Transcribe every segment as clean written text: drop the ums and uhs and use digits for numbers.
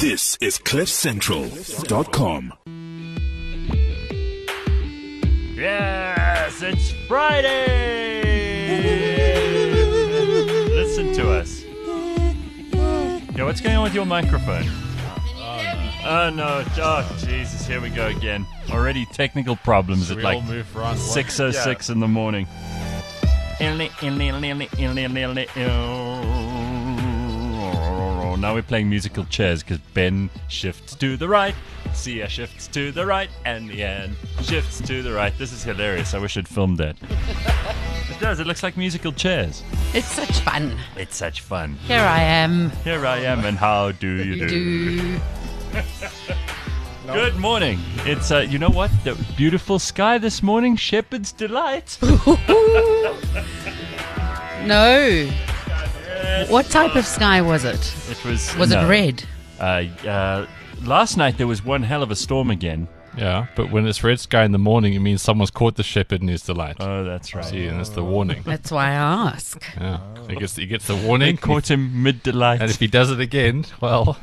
This is CliffCentral.com. Yes, it's Friday! Listen to us. Yeah, what's going on with your microphone? Oh no, oh Jesus, here we go again. Already technical problems at like 6:06 in the morning. Now we're playing musical chairs because Ben shifts to the right, Sia shifts to the right, and Leanne shifts to the right. This is hilarious. I wish I'd filmed that. It does. It looks like musical chairs. It's such fun. It's such fun. Here I am. Here I am, and how do you do? Good morning. It's, you know what? The beautiful sky this morning, Shepherd's Delight. No. What type of sky was it? It was... Was it red? Last night there was one hell of a storm again. Yeah, but when it's red sky in the morning, it means someone's caught the shepherd in his delight. Oh, that's right. See, and that's the warning. That's why I ask. Yeah, he gets the warning. They caught him mid-delight. And if he does it again, well...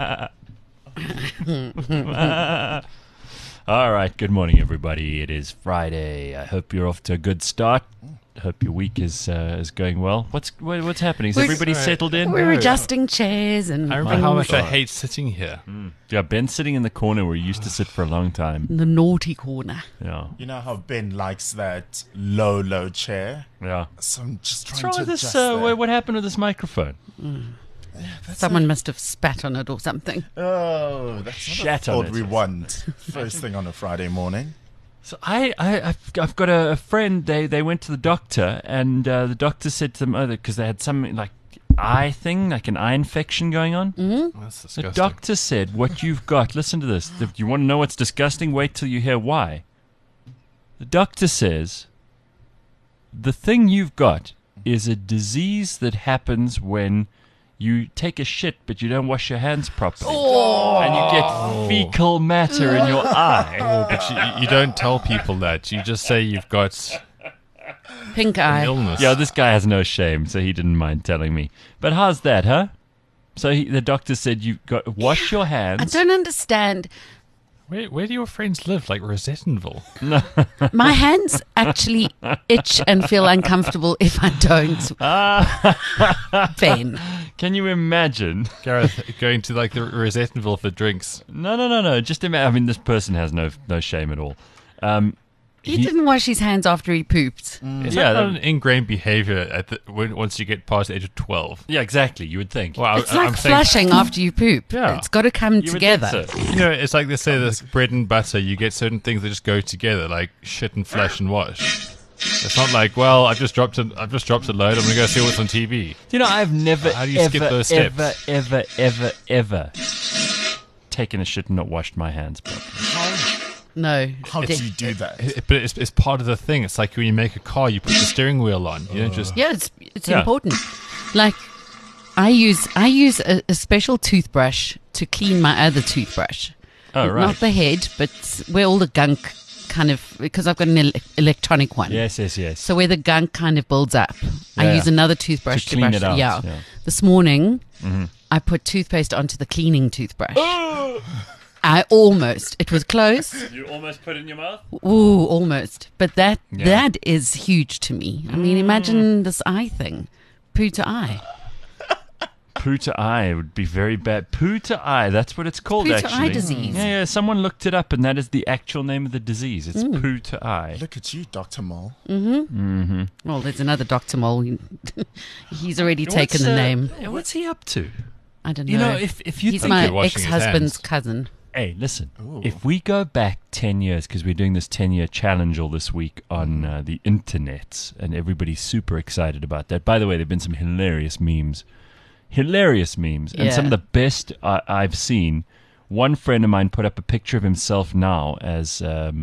All right, good morning, everybody. It is Friday. I hope you're off to a good start. I hope your week is going well. What's happening? Is everybody settled in? We're adjusting chairs and I remember how much I hate sitting here. Yeah, Ben's sitting in the corner where he used to sit for a long time. the naughty corner. Yeah, You know how Ben likes that low chair? yeah. So I'm just What's trying wrong to with this? adjust that. What happened with this microphone? Someone must have spat on it or something. Oh, that's Shat not on what it. we want. First thing on a Friday morning. So I've got a friend. They went to the doctor, and the doctor said to them, because they had something like eye thing, like an eye infection going on. That's The disgusting. doctor said, "What you've got." Listen to this. If you want to know what's disgusting, wait till you hear why. The doctor says, "The thing you've got is a disease that happens when you take a shit, but you don't wash your hands properly, and you get fecal matter in your eye." Oh, but you don't tell people that. You just say you've got Pink an eye. illness. Yeah, this guy has no shame, so he didn't mind telling me. But how's that, huh? So the doctor said you've got to wash your hands. I don't understand. Where do your friends live? Like Rosettenville? My hands actually itch and feel uncomfortable if I don't. Ben. Can you imagine? Gareth going to like the Rosettenville for drinks. No. Just imagine. I mean, this person has no shame at all. He didn't wash his hands after he pooped. Is Yeah, that that- not an ingrained behavior once you get past the age of 12? Yeah, exactly. You would think. Well, It's like flushing after you poop. Yeah. It's got to come You would think together. so. You know, it's like they say this bread and butter, you get certain things that just go together, like shit and flesh and wash. It's not like, well, I've just dropped a load, I'm going to go see what's on TV. You know, I've never, How do you skip those steps? ever taken a shit and not washed my hands properly. No. How do you do that? But it's part of the thing. It's like when you make a car, you put the steering wheel on. You don't just... Yeah, it's Yeah. important. Like, I use a special toothbrush to clean my other toothbrush. Oh, right. Not the head, but where all the gunk kind of, because I've got an electronic one. Yes. So where the gunk kind of builds up, I Yeah. use another toothbrush To clean brush it out, Yeah. yeah. This morning, I put toothpaste onto the cleaning toothbrush. It was close. You almost put it in your mouth? Ooh, almost. But that Yeah. is huge to me. I mean, imagine this eye thing. Poo to eye. Poo to eye would be very bad. Poo to eye, that's what it's called, Poo to actually. eye disease. Yeah, someone looked it up, and that is the actual name of the disease. It's poo to eye. Look at you, Dr. Mole. Well, there's another Dr. Mole. He's already taken What's, the name. What's he up to? I don't know. You know, if you He's think... my of washing his ex-husband's hands. cousin. Hey, listen, if we go back 10 years, because we're doing this 10-year challenge all this week on the internet, and everybody's super excited about that. By the way, there have been some hilarious memes. And some of the best I've seen. One friend of mine put up a picture of himself now as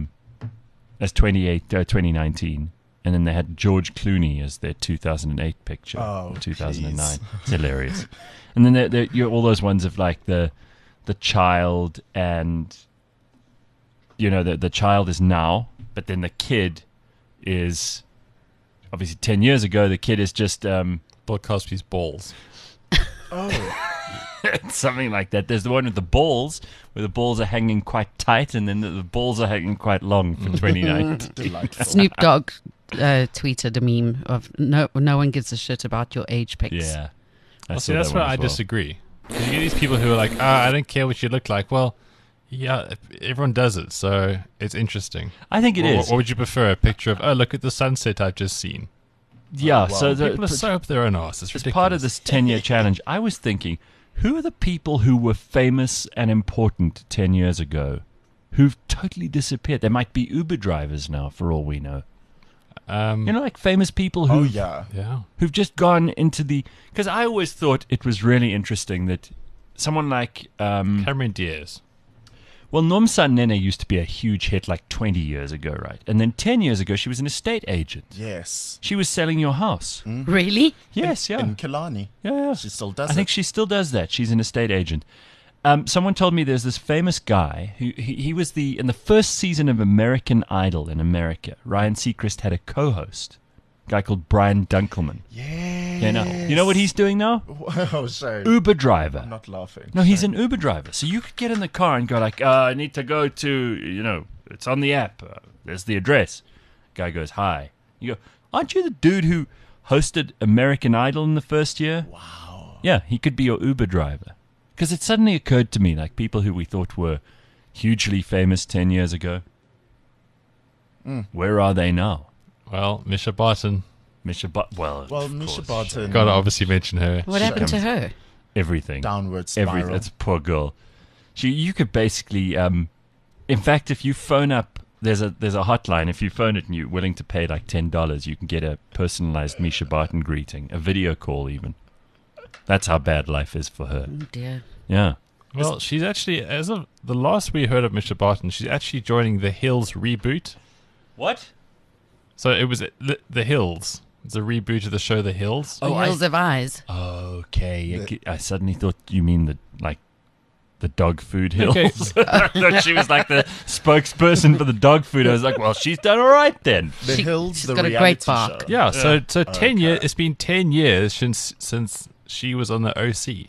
2019, and then they had George Clooney as their 2008 picture, Oh, 2009. please. It's hilarious. And then you all those ones of like the child, and you know the child is now, but then the kid is obviously 10 years ago. The kid is just Bill Cosby's balls. Oh. Something like that. There's the one with the balls, where the balls are hanging quite tight, and then the balls are hanging quite long for 2019. Delightful. Snoop Dogg tweeted a meme of no one gives a shit about your age pics. Yeah. That's where I disagree. 'Cause you get these people who are like, I don't care what you look like. Well, yeah, everyone does it, so it's interesting. I think it is. Or would you prefer a picture of, look at the sunset I've just seen? Yeah, so People are so up their own arse. It's as ridiculous. part of this 10-year challenge, I was thinking, who are the people who were famous and important 10 years ago who've totally disappeared? They might be Uber drivers now, for all we know. Like famous people Oh, who've, yeah. who've just gone into the... Because I always thought it was really interesting that someone like... Cameron Diaz. Well, Nomsa Nene used to be a huge hit like 20 years ago, right? And then 10 years ago, she was an estate agent. Yes. She was selling your house. Really? Yes, yeah. In Killarney. Yeah. She still does I think it. she still does that. She's an estate agent. Someone told me there's this famous guy who he was in the first season of American Idol in America. Ryan Seacrest had a co-host, a guy called Brian Dunkelman. Yes. Yeah, no. You know what he's doing now? Oh, sorry. Uber driver. I'm not laughing. No, he's an Uber driver. So you could get in the car and go like, I need to go to, it's on the app. There's the address. Guy goes, hi. You go, aren't you the dude who hosted American Idol in the first year? Wow. Yeah, he could be your Uber driver. Because it suddenly occurred to me, like people who we thought were hugely famous 10 years ago, where are they now? Well, Misha Barton. Misha Well, of Misha course, Barton. Gotta obviously mention her. What happened to her? everything. Downward spiral. That's a poor girl. You could basically, in fact, if you phone up, there's a hotline. If you phone it and you're willing to pay like $10, you can get a personalized Misha Barton greeting, a video call even. That's how bad life is for her. Oh dear. Yeah. Well, she's actually, as of the last we heard of Misha Barton, she's actually joining The Hills reboot. What? So it was The Hills. It's a reboot of the show The Hills. The Hills of Eyes. Okay. I suddenly thought you mean the dog food hills. Okay. I thought she was like the spokesperson for the dog food. I was like, well, she's done all right then. The She- Hills, she's the got a reality great bark. show. Yeah, so 10 years. Okay. It's been 10 years since she was on the OC.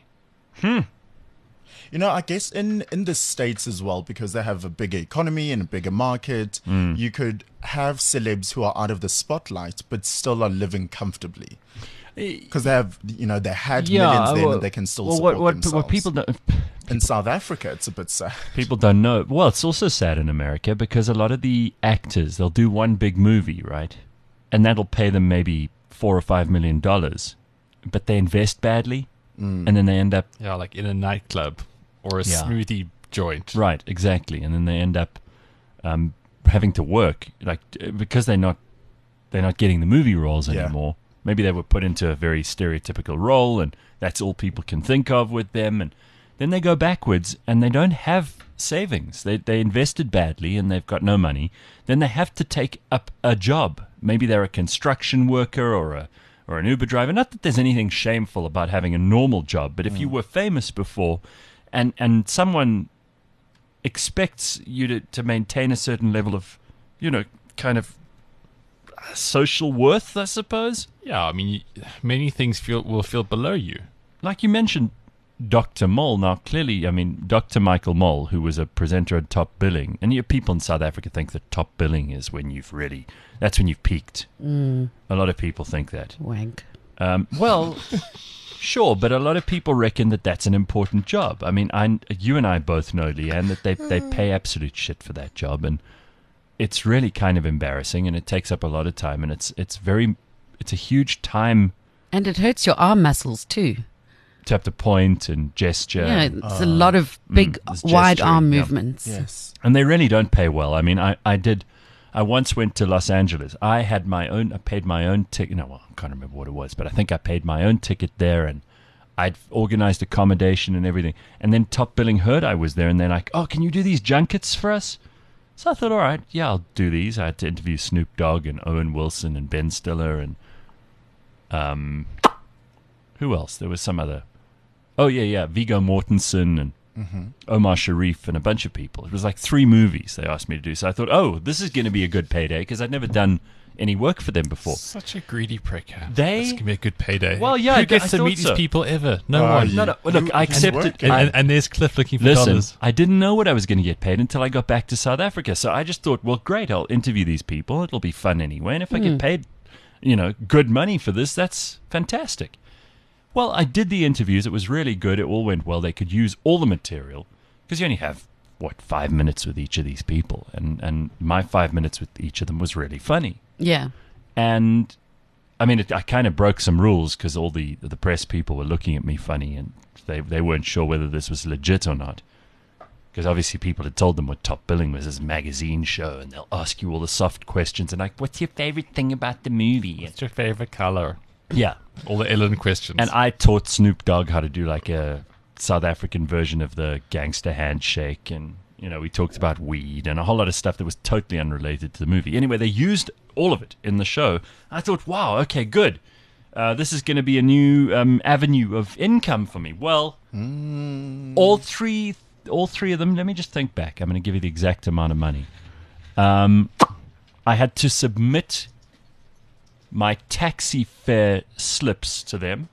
You know, I guess in the States as well, because they have a bigger economy and a bigger market, you could have celebs who are out of the spotlight but still are living comfortably. Because they have, they had millions then and they can still support themselves. What people don't... In South Africa, it's a bit sad. People don't know. Well, it's also sad in America because a lot of the actors, they'll do one big movie, right? And that'll pay them maybe $4 or $5 million. But they invest badly, and then they end up... Yeah, like in a nightclub or a Yeah. smoothie joint. Right, exactly. And then they end up having to work, because they're not getting the movie roles Yeah. anymore. Maybe they were put into a very stereotypical role, and that's all people can think of with them. And then they go backwards, and they don't have savings. They invested badly, and they've got no money. Then they have to take up a job. Maybe they're a construction worker or an Uber driver. Not that there's anything shameful about having a normal job, but if you were famous before, and someone expects you to maintain a certain level of, kind of social worth, I suppose. Yeah, I mean, many things will feel below you. Like you mentioned, Dr. Mole. Now, clearly, I mean, Dr. Michael Mole, who was a presenter at Top Billing, and people in South Africa think that Top Billing is when that's when you've peaked. A lot of people think that. Wank. Well, sure, but a lot of people reckon that that's an important job. I mean, you and I both know, Leanne, that they pay absolute shit for that job, and it's really kind of embarrassing, and it takes up a lot of time, and it's a huge time And it hurts your arm muscles too. to have to point and gesture. Yeah, it's a lot of big, there's wide gesturing, arm yeah. movements. Yes. And they really don't pay well. I mean, I once went to Los Angeles. I paid my own ticket. No, well, I can't remember what it was, but I think I paid my own ticket there, and I'd organized accommodation and everything. And then Top Billing heard I was there, and they're like, oh, can you do these junkets for us? So I thought, all right, yeah, I'll do these. I had to interview Snoop Dogg and Owen Wilson and Ben Stiller and who else? There was some other. Oh, yeah, Viggo Mortensen and Omar Sharif and a bunch of people. It was like 3 movies they asked me to do. So I thought, oh, this is going to be a good payday because I'd never done any work for them before. Such a greedy prick. Huh? They- That's gonna be a good payday. Well, yeah, Who gets I to thought meet so. these people ever? No Oh, one. you- No, no. Look, I can accepted. work. And there's Cliff looking for Listen, dollars. I didn't know what I was going to get paid until I got back to South Africa. So I just thought, well, great, I'll interview these people. It'll be fun anyway. And if I get paid, good money for this, that's fantastic. Well, I did the interviews. It was really good. It all went well. They could use all the material because you only have, 5 minutes with each of these people. And my 5 minutes with each of them was really funny. Yeah. And I mean, I kind of broke some rules because all the press people were looking at me funny and they weren't sure whether this was legit or not. Because obviously people had told them what Top Billing was, this magazine show, and they'll ask you all the soft questions and like, what's your favorite thing about the movie? What's your favorite color? Yeah. All the Ellen questions. And I taught Snoop Dogg how to do like a South African version of the gangster handshake, and we talked about weed and a whole lot of stuff that was totally unrelated to the movie. Anyway, they used all of it in the show. I thought, wow, okay, good. This is going to be a new avenue of income for me. Well, all three of them. Let me just think back. I'm going to give you the exact amount of money. I had to submit my taxi fare slips to them,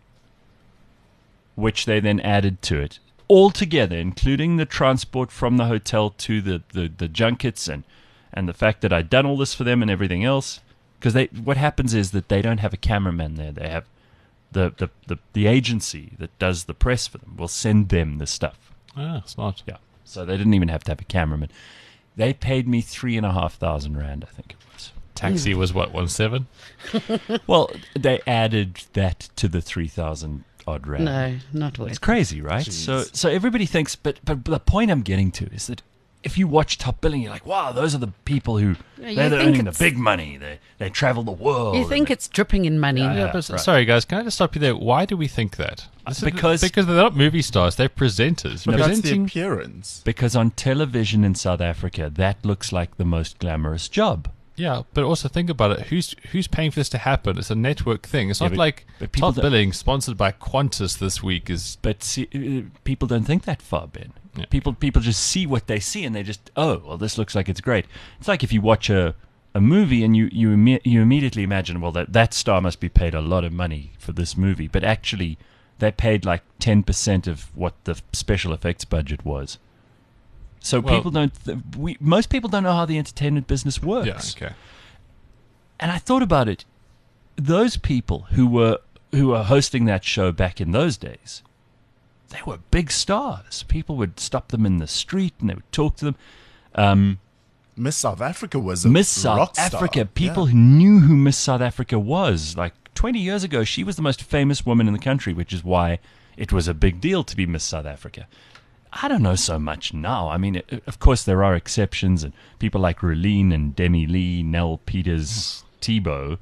which they then added to it. All together, including the transport from the hotel to the junkets and the fact that I'd done all this for them and everything else. Because what happens is that they don't have a cameraman there. They have the agency that does the press for them will send them the stuff. Ah, smart. Yeah. So they didn't even have to have a cameraman. They paid me 3,500 rand, I think it was. Taxi was what, 1.7? Well, they added that to the 3,000 odd rand. No, not worth It's it. crazy, right? So everybody thinks, but the point I'm getting to is that if you watch Top Billing, you're like, wow, those are the people who Yeah, you they're think earning the it's- big money. They travel the world. You think it's dripping in money. Yeah. But right. sorry, guys, can I just stop you there? Why do we think that? Because- they're not movie stars; they're presenters. But that's the Presenting. appearance. because on television in South Africa, that looks like the most glamorous job. Yeah, but also think about it. Who's paying for this to happen? It's a network thing. It's Yeah, not but- like but people Top don't- Billing sponsored by Qantas this week is. But see, people don't think that far, Ben. Yeah. People just see what they see and they just, oh, well, this looks like it's great. It's like if you watch a movie and you immediately imagine, well, that star must be paid a lot of money for this movie. But actually, they paid like 10% of what the special effects budget was. So Well- people don't, most people don't know how the entertainment business works. Yeah, okay. And I thought about it. Those people who were hosting that show back in those days, they were big stars. People would stop them in the street and they would talk to them. Miss South Africa was a Miss rock South star. Africa, people Yeah. who knew who Miss South Africa was. Like 20 years ago, she was the most famous woman in the country, which is why it was a big deal to be Miss South Africa. I don't know so much now. I mean, of course, there are exceptions, and people like Rulene and Demi Lee, Nell Peters, Tebow,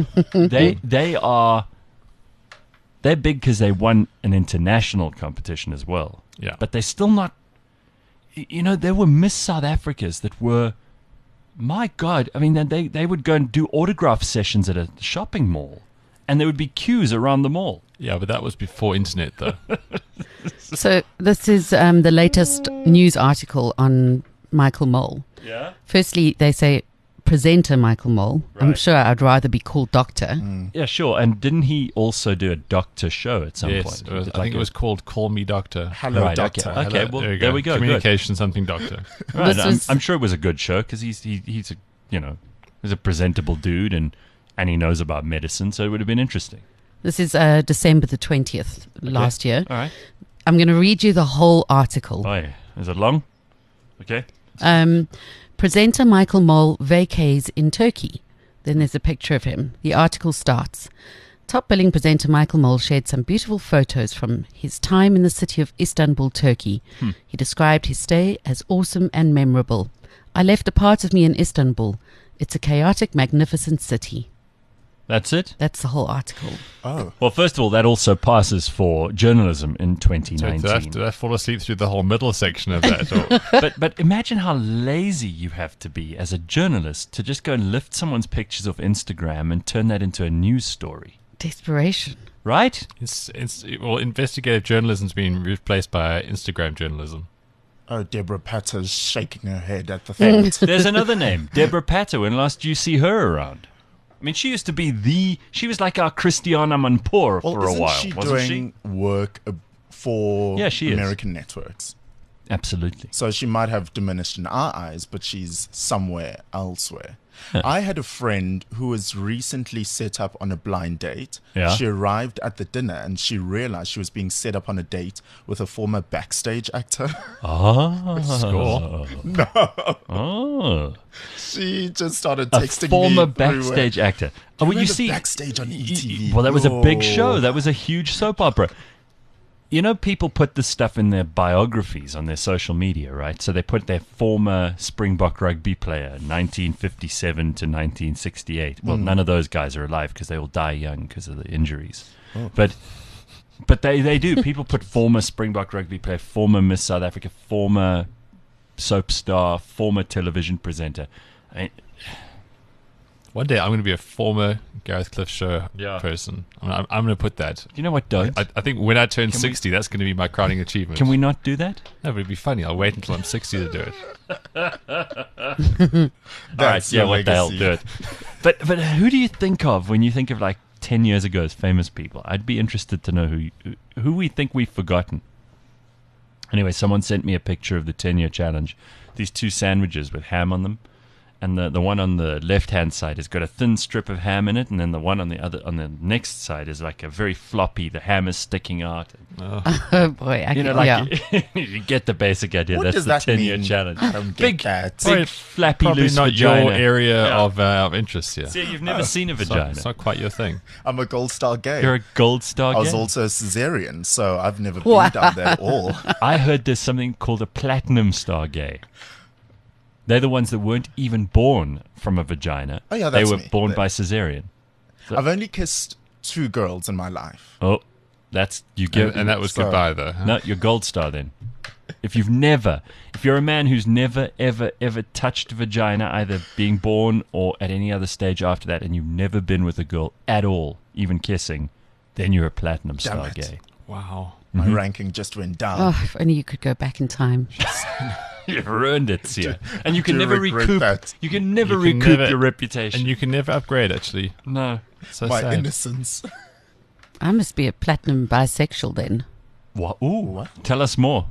they're big because they won an international competition as well. Yeah. But they're still not. There were Miss South Africas that were, my God. I mean, they would go and do autograph sessions at a shopping mall, and there would be queues around the mall. Yeah, but that was before internet, though. So this is the latest news article on Michael Mole. Yeah. Firstly, they say presenter Michael Mole. I'm Right. sure I'd rather be called doctor. Yeah, sure. And didn't he also do a doctor show at some yes, point? it was, Did I like think a- it was called Call Me Doctor. Hello, Right, doctor. okay. Hello, Well, you there we go, good. Communication something doctor. Right, This was- I'm sure it was a good show because he's a presentable dude and he knows about medicine, so it would have been interesting. This is December the 20th last year. All right. I'm going to read you the whole article. Oh, yeah. Is it long? Okay. Presenter Michael Mole vacays in Turkey. Then there's a picture of him. The article starts. Top billing presenter Michael Mole shared some beautiful photos from his time in the city of Istanbul, Turkey. He described his stay as awesome and memorable. I left a part of me in Istanbul. It's a chaotic, magnificent city. That's it? That's the whole article. Oh, Well, first of all, that also passes for journalism in So 2019. did I fall asleep through the whole middle section of that? Or, but imagine how lazy you have to be as a journalist to just go and lift someone's pictures off Instagram and turn that into a news story. Desperation. Right? investigative journalism's been replaced by Instagram journalism. Oh, Deborah Patter's shaking her head at the thought. There's another name, Deborah Patter. When last did you see her around? I mean, she used to be she was like our Christiana Manpour Well, for a isn't while, she wasn't doing work for Yeah, she is. American networks? she? Absolutely. So she might have diminished in our eyes, but she's somewhere elsewhere. I had a friend who was recently set up on a blind date. Yeah. She arrived at the dinner and she realized she was being set up on a date with a former backstage actor. Oh, Score. oh. She just started A texting former me. backstage actor. Oh, well, you Remember see, Backstage on ETV? well, that was a big Oh. show. That was a huge soap opera. You know, people put this stuff in their biographies on their social media, right? So they put their former Springbok rugby player, 1957 to 1968. Well, none of those guys are alive because they all die young because of the injuries. But they do. People put former Springbok rugby player, former Miss South Africa, former soap star, former television presenter. I mean, One day I'm going to be a former Gareth Cliff Show Yeah. person. I'm going to put that. you know what? Don't. I think when I turn 60, that's going to be my crowning achievement. Can we not do that? No, but it'd be funny. I'll wait until I'm 60 to do it. All right, yeah, your what the hell, legacy. do it. But who do you think of when you think of like 10 years ago as famous people? I'd be interested to know who we think we've forgotten. Anyway, someone sent me a picture of the 10-year challenge. These two sandwiches with ham on them. And the one on the left-hand side has got a thin strip of ham in it, and then the one on the next side is like a very floppy. The ham is sticking out. Oh boy, You know, like you get the basic idea. What That's does the that 10-year mean? challenge. I don't get Big, that. big flappy Probably loose not vagina. your area Yeah. of interest here. See, you've never seen a It's vagina. not quite your thing. I'm a gold star gay. You're a gold star I was gay? also a cesarean, so I've never Wow. been down there at all. I heard there's something called a platinum star gay. They're the ones that weren't even born from a vagina. Oh, yeah, they that's were me. born by cesarean. I've only kissed 2 girls in my life. Oh, that's you give. And that was So- goodbye, though. Huh? No, you're gold star then. If you're a man who's never, ever, ever touched a vagina, either being born or at any other stage after that, and you've never been with a girl at all, even kissing, then you're a platinum Damn star it. gay. Wow. My ranking just went down. Oh, if only you could go back in time. You've ruined it, Sia. And you can do never regret recoup. that. You can never You can recoup never- your reputation. And you can never upgrade, actually. no. So My sad. innocence. I must be a platinum bisexual then. What? Ooh. What? Tell us more.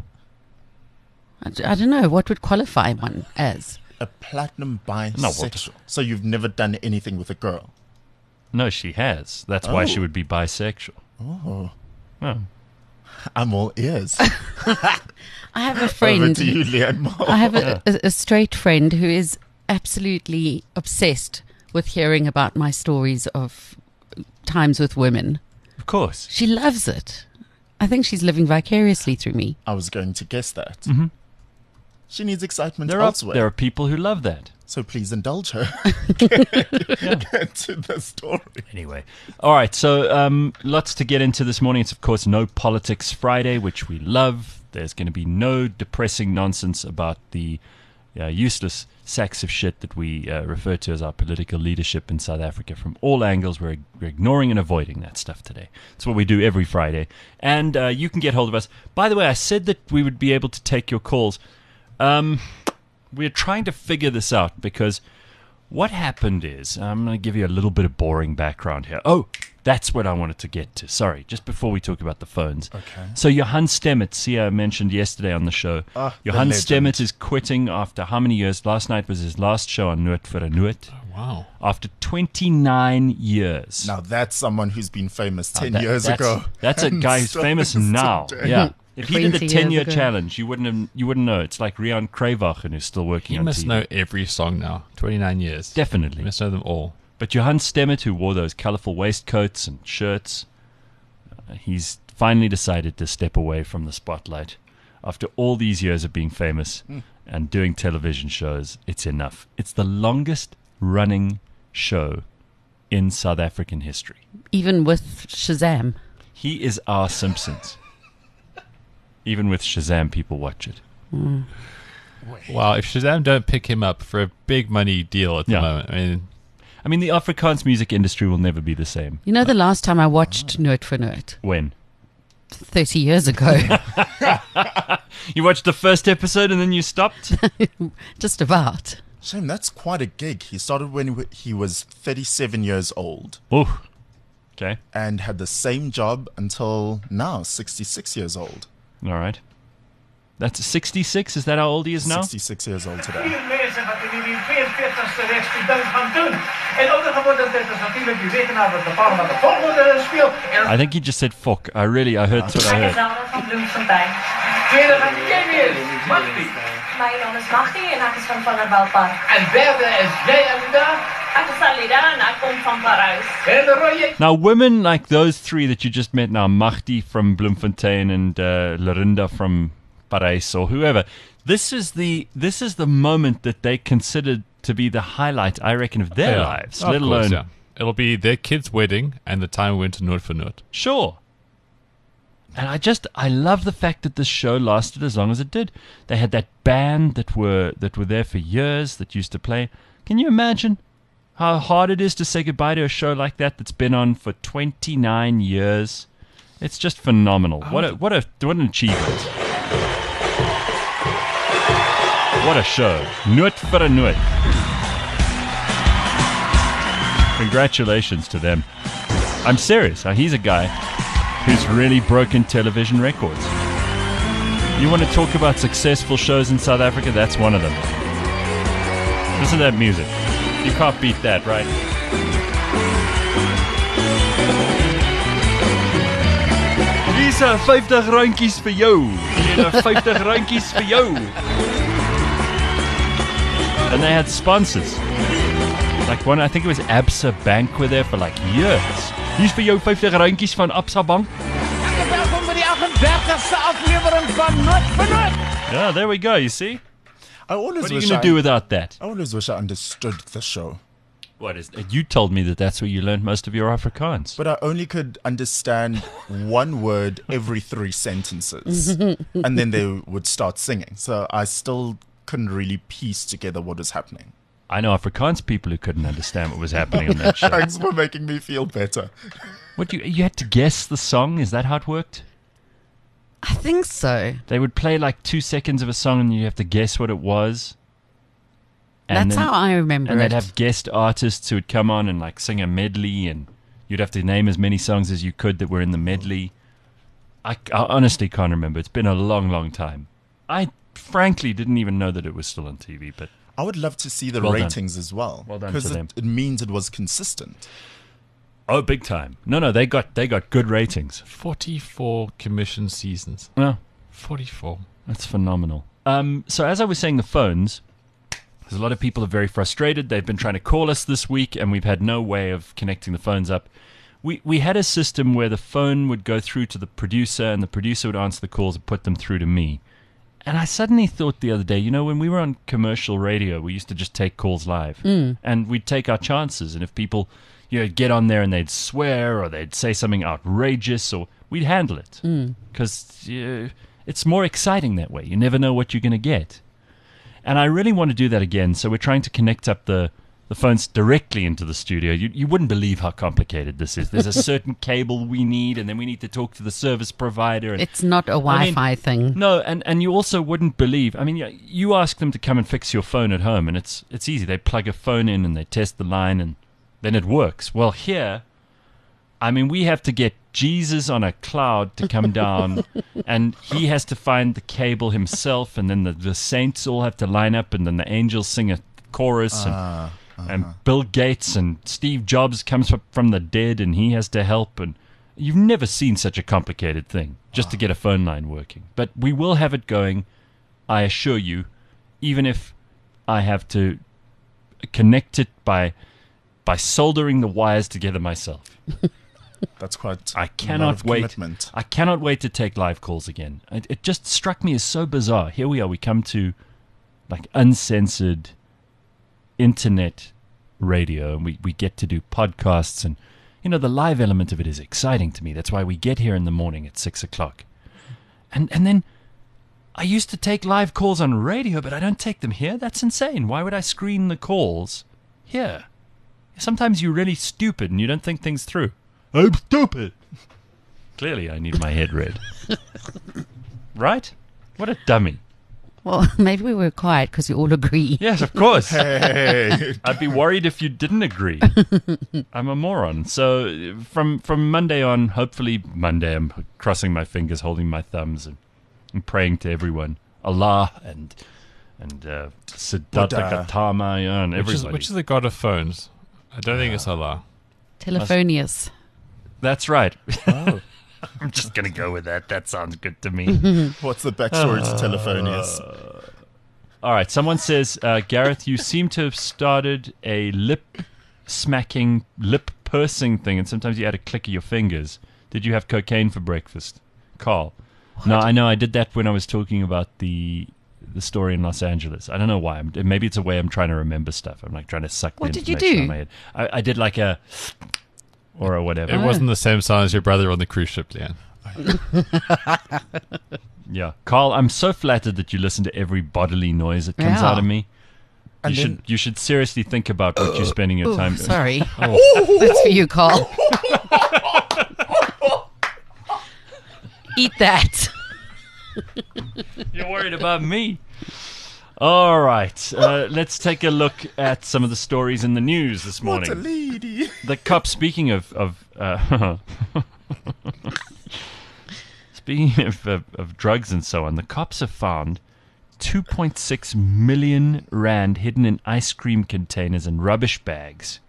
I don't know. What would qualify one as? A platinum bisexual. No, what- So you've never done anything with a girl? No, she has. That's why she Oh. would be bisexual. Oh, Oh. I'm all ears. I have a Over friend. to you, Leanne Moore. I have a straight friend who is absolutely obsessed with hearing about my stories of times with women. Of course. She loves it. I think she's living vicariously through me. I was going to guess that. Mm-hmm. She needs excitement There elsewhere. are people who love that. So please indulge her. Get to the story. Anyway, all right. So lots to get into this morning. It's of course No Politics Friday, which we love. There's going to be no depressing nonsense about the useless sacks of shit that we refer to as our political leadership in South Africa from all angles. We're ignoring and avoiding that stuff today. It's what we do every Friday. And you can get hold of us. By the way, I said that we would be able to take your calls. We're trying to figure this out because what happened is, I'm going to give you a little bit of boring background here. Oh, that's what I wanted to get to. Sorry, just before we talk about the phones. Okay. So Johan Stemmet, Sia mentioned yesterday on the show. Johan the legend. Stemmet is quitting after how many years? Last night was his last show on Noot for a Noot. Wow. After 29 years. Now that's someone who's been famous 10 That- years that's- ago. That's a and guy who's still famous is now. today. Yeah. If he did the 20 years 10-year ago. challenge, you wouldn't know. It's like Rian Kreyvachen who's still working He on must TV. know every song now. 29 years. Definitely. He must know them all. But Johan Stemmet, who wore those colourful waistcoats and shirts, he's finally decided to step away from the spotlight. After all these years of being famous and doing television shows, it's enough. It's the longest running show in South African history. Even with Shazam. He is our Simpsons. Even with Shazam, people watch it. Wow, if Shazam don't pick him up for a big money deal at the Yeah. moment, I mean, the Afrikaans music industry will never be the same. You know, the last time I watched Noot for Noot, When? 30 years ago. You watched the first episode and then you stopped? Just about. Shame, that's quite a gig. He started when he was 37 years old Oh, okay. and had the same job until now, 66 years old. All right. That's 66? Is that how old he is now? 66 years old today. Mense wat in die 42ste rechtstudent gaan doen. En ouder geworden dit is natuurlijk die rekenaar wat bepaalt wat de volgende speelt. En I think he just said fuck. I heard what I heard. Zelda van Bloemfontein. tweede gaat jij weer, Magdi. Mijn naam is Magdi en ik is van Vanderbijlpark. En derde is jij, Alida. Ik is Alida en ik kom van Parijs. En de rode. Now, women like those three that you just met now, Mahdi from Bloemfontein and Lorinda from Parijs or whoever, this is the moment that they considered to be the highlight, I reckon, of their lives, Of let course, alone... yeah. It'll be their kid's wedding and the time we went to Noord for Noord. Sure. And I love the fact that this show lasted as long as it did. They had that band that were there for years that used to play. Can you imagine how hard it is to say goodbye to a show like that that's been on for 29 years? It's just phenomenal. What an achievement. What a show. Noord vir 'n Noord. Congratulations to them. I'm serious. He's a guy who's really broken television records. You want to talk about successful shows in South Africa? That's one of them. Listen to that music. You can't beat that, right? Hier's 50 randjies vir jou. Hier 50 randjies vir jou. And they had sponsors. Like one, I think it was Absa Bank were there for like years. Hier's vir jou 50 randjies van Absa Bank. Welkom bij die 38ste aflevering van Noord vir Noord. Yeah, there we go, you see? I always What are you wish going to do without that? I always wish I understood the show. What is you told me that that's where you learned most of your Afrikaans. But I only could understand one word every 3 sentences. And then they would start singing. So I still couldn't really piece together what was happening. I know Afrikaans people who couldn't understand what was happening on that show. Thanks for making me feel better. What you had to guess the song? Is that how it worked? I think so. They would play like 2 seconds of a song and you have to guess what it was. That's how I remember and it. they'd have guest artists who would come on and like sing a medley, and you'd have to name as many songs as you could that were in the medley. I honestly can't remember. It's been a long, long time. I frankly didn't even know that it was still on TV, but I would love to see the Well done. ratings as well. Well done Because to them. it means it was consistent. oh, big time. No, they got good ratings. 44 commission seasons. Well, 44. that's phenomenal. So as I was saying, the phones, because a lot of people are very frustrated. They've been trying to call us this week, and we've had no way of connecting the phones up. We had a system where the phone would go through to the producer, and the producer would answer the calls and put them through to me. And I suddenly thought the other day, when we were on commercial radio, we used to just take calls live. And we'd take our chances. And if people, get on there and they'd swear or they'd say something outrageous, or we'd handle it. Because it's more exciting that way. You never know what you're going to get. And I really want to do that again. So we're trying to connect up the phones directly into the studio. You wouldn't believe how complicated this is. There's a certain cable we need, and then we need to talk to the service provider. And It's not a Wi-Fi thing. no, and you also wouldn't believe. I mean, you ask them to come and fix your phone at home, and it's easy. They plug a phone in and they test the line, and then it works. Well, here, I mean, we have to get Jesus on a cloud to come down, and he has to find the cable himself, and then the saints all have to line up, and then the angels sing a chorus, and Bill Gates and Steve Jobs comes from the dead, and he has to help, and you've never seen such a complicated thing just to get a phone line working. But we will have it going, I assure you, even if I have to connect it by soldering the wires together myself. That's quite I a lot cannot of wait. commitment. I cannot wait to take live calls again. It just struck me as so bizarre. Here we are. We come to like uncensored internet radio, and we get to do podcasts, and the live element of it is exciting to me. That's why we get here in the morning at 6:00. And then I used to take live calls on radio, but I don't take them here. That's insane. Why would I screen the calls here? Sometimes you're really stupid and you don't think things through. I'm stupid. Clearly, I need my head read. Right? What a dummy. Well, maybe we were quiet because we all agree. Yes, of course. Hey. I'd be worried if you didn't agree. I'm a moron. So from Monday on, hopefully Monday, I'm crossing my fingers, holding my thumbs, and praying to everyone, Allah and Siddhartha Buddha. Gautama, and everybody. Which is the god of phones? I don't think it's Allah. Telephonius. That's right. Oh. I'm just gonna go with that. That sounds good to me. What's the backstory to Telephonius? All right. Someone says, Gareth, you seem to have started a lip smacking, lip pursing thing, and sometimes you add a click of your fingers. Did you have cocaine for breakfast, Carl? No, I know. I did that when I was talking about the story in Los Angeles. I don't know why. Maybe it's a way I'm trying to remember stuff. I'm like trying to suck What the did you information do? out of my head. I did like a or a whatever. It wasn't the same sound as your brother on the cruise ship, Leanne. Yeah, Carl, I'm so flattered that you listen to every bodily noise that comes Yeah. out of me. And then- You should seriously think about what you're spending your Ooh, time. sorry. That's for you, Carl. Eat that. You're worried about me. All right, let's take a look at some of the stories in the news this What a morning. lady. The cops, speaking of drugs and so on, the cops have found 2.6 million rand hidden in ice cream containers and rubbish bags.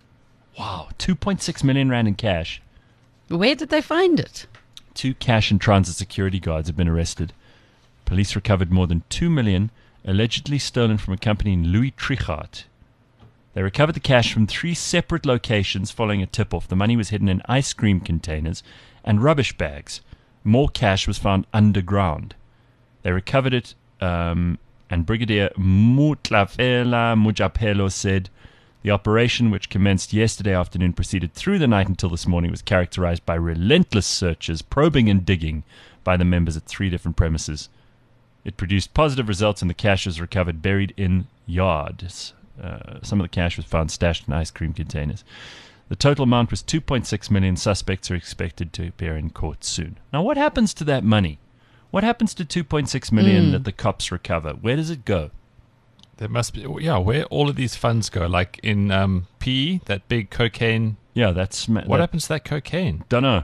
Wow, 2.6 million rand in cash. Where did they find it? 2 cash and transit security guards have been arrested. Police recovered more than 2 million, allegedly stolen from a company in Louis Trichardt. They recovered the cash from 3 separate locations following a tip-off. The money was hidden in ice cream containers and rubbish bags. More cash was found underground. They recovered it, and Brigadier Mutlafela Mujapelo said the operation, which commenced yesterday afternoon, proceeded through the night until this morning, was characterized by relentless searches, probing and digging by the members at 3 different premises. It produced positive results, and the cash was recovered buried in yards. Some of the cash was found stashed in ice cream containers. The total amount was 2.6 million. Suspects are expected to appear in court soon. Now, what happens to that money? What happens to 2.6 million that the cops recover? Where does it go? There must be, where all of these funds go. Like in PE, that big cocaine. Yeah, that's... What happens to that cocaine? Don't know.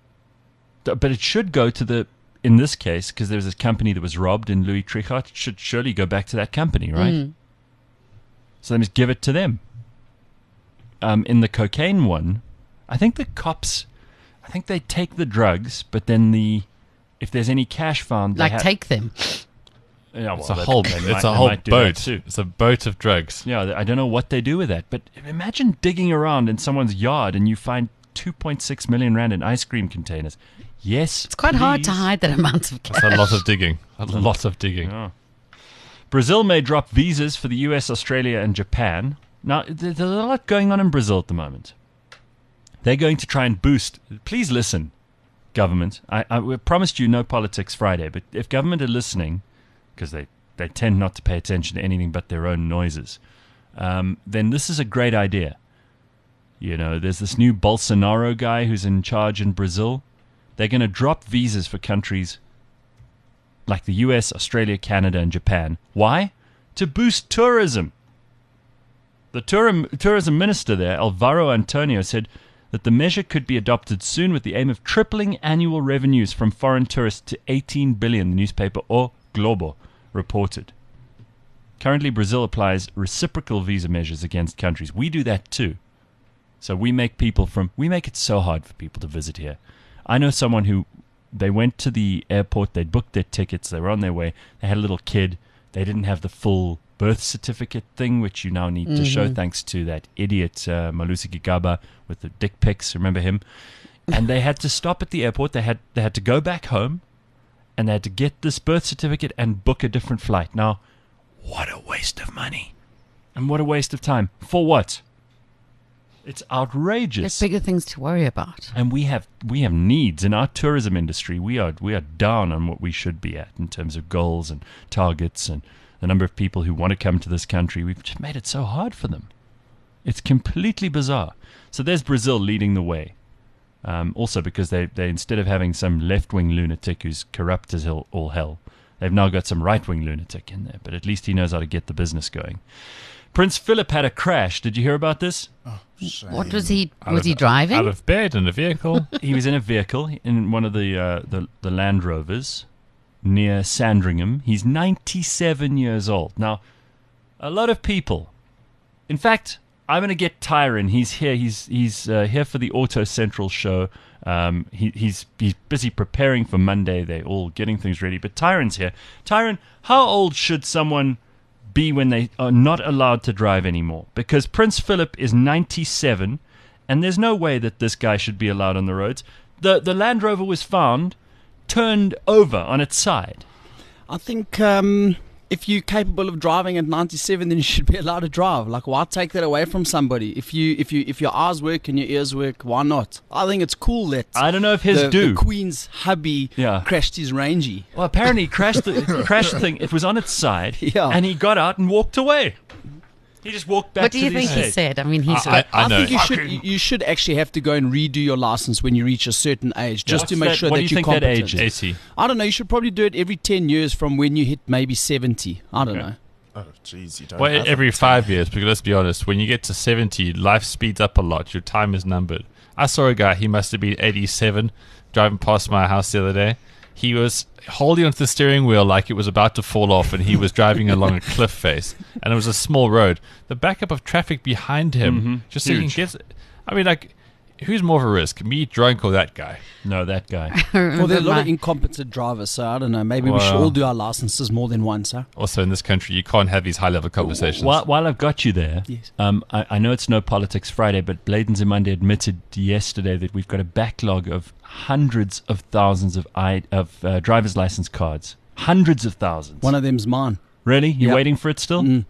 But it should go to the... In this case, because there's a company that was robbed in Louis Trichardt, it should surely go back to that company, right? So they must give it to them. In the cocaine one, I think the cops... I think they take the drugs, but then if there's any cash found... they Take them. Yeah, It's well, a whole, they it's might- a they whole might do that boat. too. It's a boat of drugs. Yeah, I don't know what they do with that, but imagine digging around in someone's yard and you find 2.6 million rand in ice cream containers. Yes, It's quite hard to please. hide that amount of cash. It's a lot of digging. A lot of digging. Yeah. Brazil may drop visas for the US, Australia, and Japan. Now, there's a lot going on in Brazil at the moment. They're going to try and boost. Please listen, government. I promised you no politics Friday, but if government are listening, because they tend not to pay attention to anything but their own noises, then this is a great idea. You know, there's this new Bolsonaro guy who's in charge in Brazil. They're going to drop visas for countries like the US, Australia, Canada, and Japan. Why? To boost tourism. The tourism minister there, Alvaro Antonio, said that the measure could be adopted soon with the aim of tripling annual revenues from foreign tourists to 18 billion, the newspaper O Globo reported. Currently, Brazil applies reciprocal visa measures against countries. We do that too. So we make it so hard for people to visit here. I know someone who, they went to the airport, they'd booked their tickets, they were on their way, they had a little kid, they didn't have the full birth certificate thing, which you now need to show thanks to that idiot Malusi Gigaba with the dick pics, remember him? And they had to stop at the airport, they had to go back home, and they had to get this birth certificate and book a different flight. Now, what a waste of money. And what a waste of time. For what? It's outrageous. There's bigger things to worry about. And we have needs in our tourism industry. We are down on what we should be at in terms of goals and targets and the number of people who want to come to this country. We've just made it so hard for them. It's completely bizarre. So there's Brazil leading the way. Also because they instead of having some left-wing lunatic who's corrupt as all hell, they've now got some right-wing lunatic in there. But at least he knows how to get the business going. Prince Philip had a crash. Did you hear about this? What was he? Was he driving? Out of bed in a vehicle. He was in a vehicle in one of the Land Rovers near Sandringham. He's 97 years old. Now, a lot of people. In fact, I'm going to get Tyron. He's here. He's here for the Auto Central show. He's busy preparing for Monday. They're all getting things ready. But Tyron's here. Tyron, how old should someone be when they are not allowed to drive anymore? Because Prince Philip is 97, and there's no way that this guy should be allowed on the roads. The Land Rover was found turned over on its side. I think if you're capable of driving at 97, then you should be allowed to drive. Like, why take that away from somebody? If your eyes work and your ears work, why not? I think it's cool that I don't know if his the Queen's hubby crashed his Rangy. Well, apparently he crashed the thing. It was on its side, and he got out and walked away. He just walked back. What do you to think the he said? I mean, he's. I know. think you should actually have to go and redo your license when you reach a certain age, just to make sure what that do you you're think competent. that age is? 80. I don't know. You should probably do it every 10 years from when you hit maybe 70. I don't know. Oh, jeez, you don't. Well, have every a 5 years, because let's be honest, when you get to 70, life speeds up a lot. Your time is numbered. I saw a guy, he must have been 87, driving past my house the other day. He was holding onto the steering wheel like it was about to fall off, and he was driving along a cliff face, and it was a small road. The backup of traffic behind him, just so he can get. I mean, like, who's more of a risk, me drunk or that guy? No, that guy. Well, there are a lot of incompetent drivers, so I don't know. Maybe we should Well. all do our licenses more than once, huh? Also, in this country, you can't have these high-level conversations. While I've got you there, Yes. I know it's no Politics Friday, but Bladen Zimande admitted yesterday that we've got a backlog of hundreds of thousands of driver's license cards. Hundreds of thousands. One of them's mine. Really? You're Yep. waiting for it still? Mm.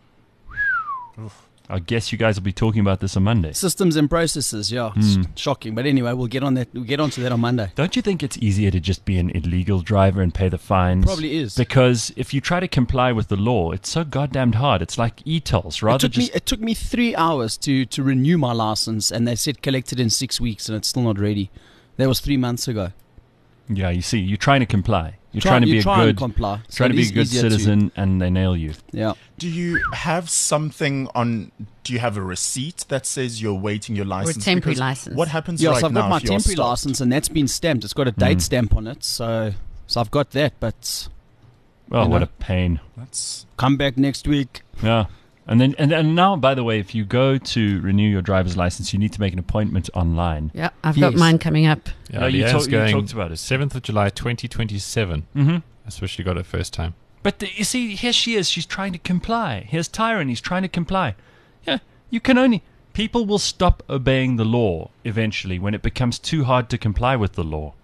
I guess you guys will be talking about this on Monday. Systems and processes, yeah. It's shocking. But anyway, we'll get on that. We'll get onto that on Monday. Don't you think it's easier to just be an illegal driver and pay the fines? Probably is. Because if you try to comply with the law, it's so goddamn hard. It's like e-tolls. It took me 3 hours to renew my license, and they said collected in 6 weeks, and it's still not ready. That was 3 months ago. Yeah, you see, you're trying to comply. You're trying to be a good comply. So trying to it be a is good easier to- citizen, and they nail you. Yeah. Do you have something on? Do you have a receipt that says you're waiting your license? temporary Because license. What happens Yeah, right so I've now got my if you're temporary stopped? license, and that's been stamped. It's got a date stamp on it, so I've got that. But Oh, You what know. a pain. That's come back next week. Yeah. And then and now, by the way, if you go to renew your driver's license, you need to make an appointment online. Yeah, I've got Yes. mine coming up. Yeah, No, you Leanne's going talked about it. 7th of July, 2027. Mm-hmm. That's where she got it first time. But you see, here she is. She's trying to comply. Here's Tyron. He's trying to comply. Yeah, you can only... People will stop obeying the law eventually when it becomes too hard to comply with the law.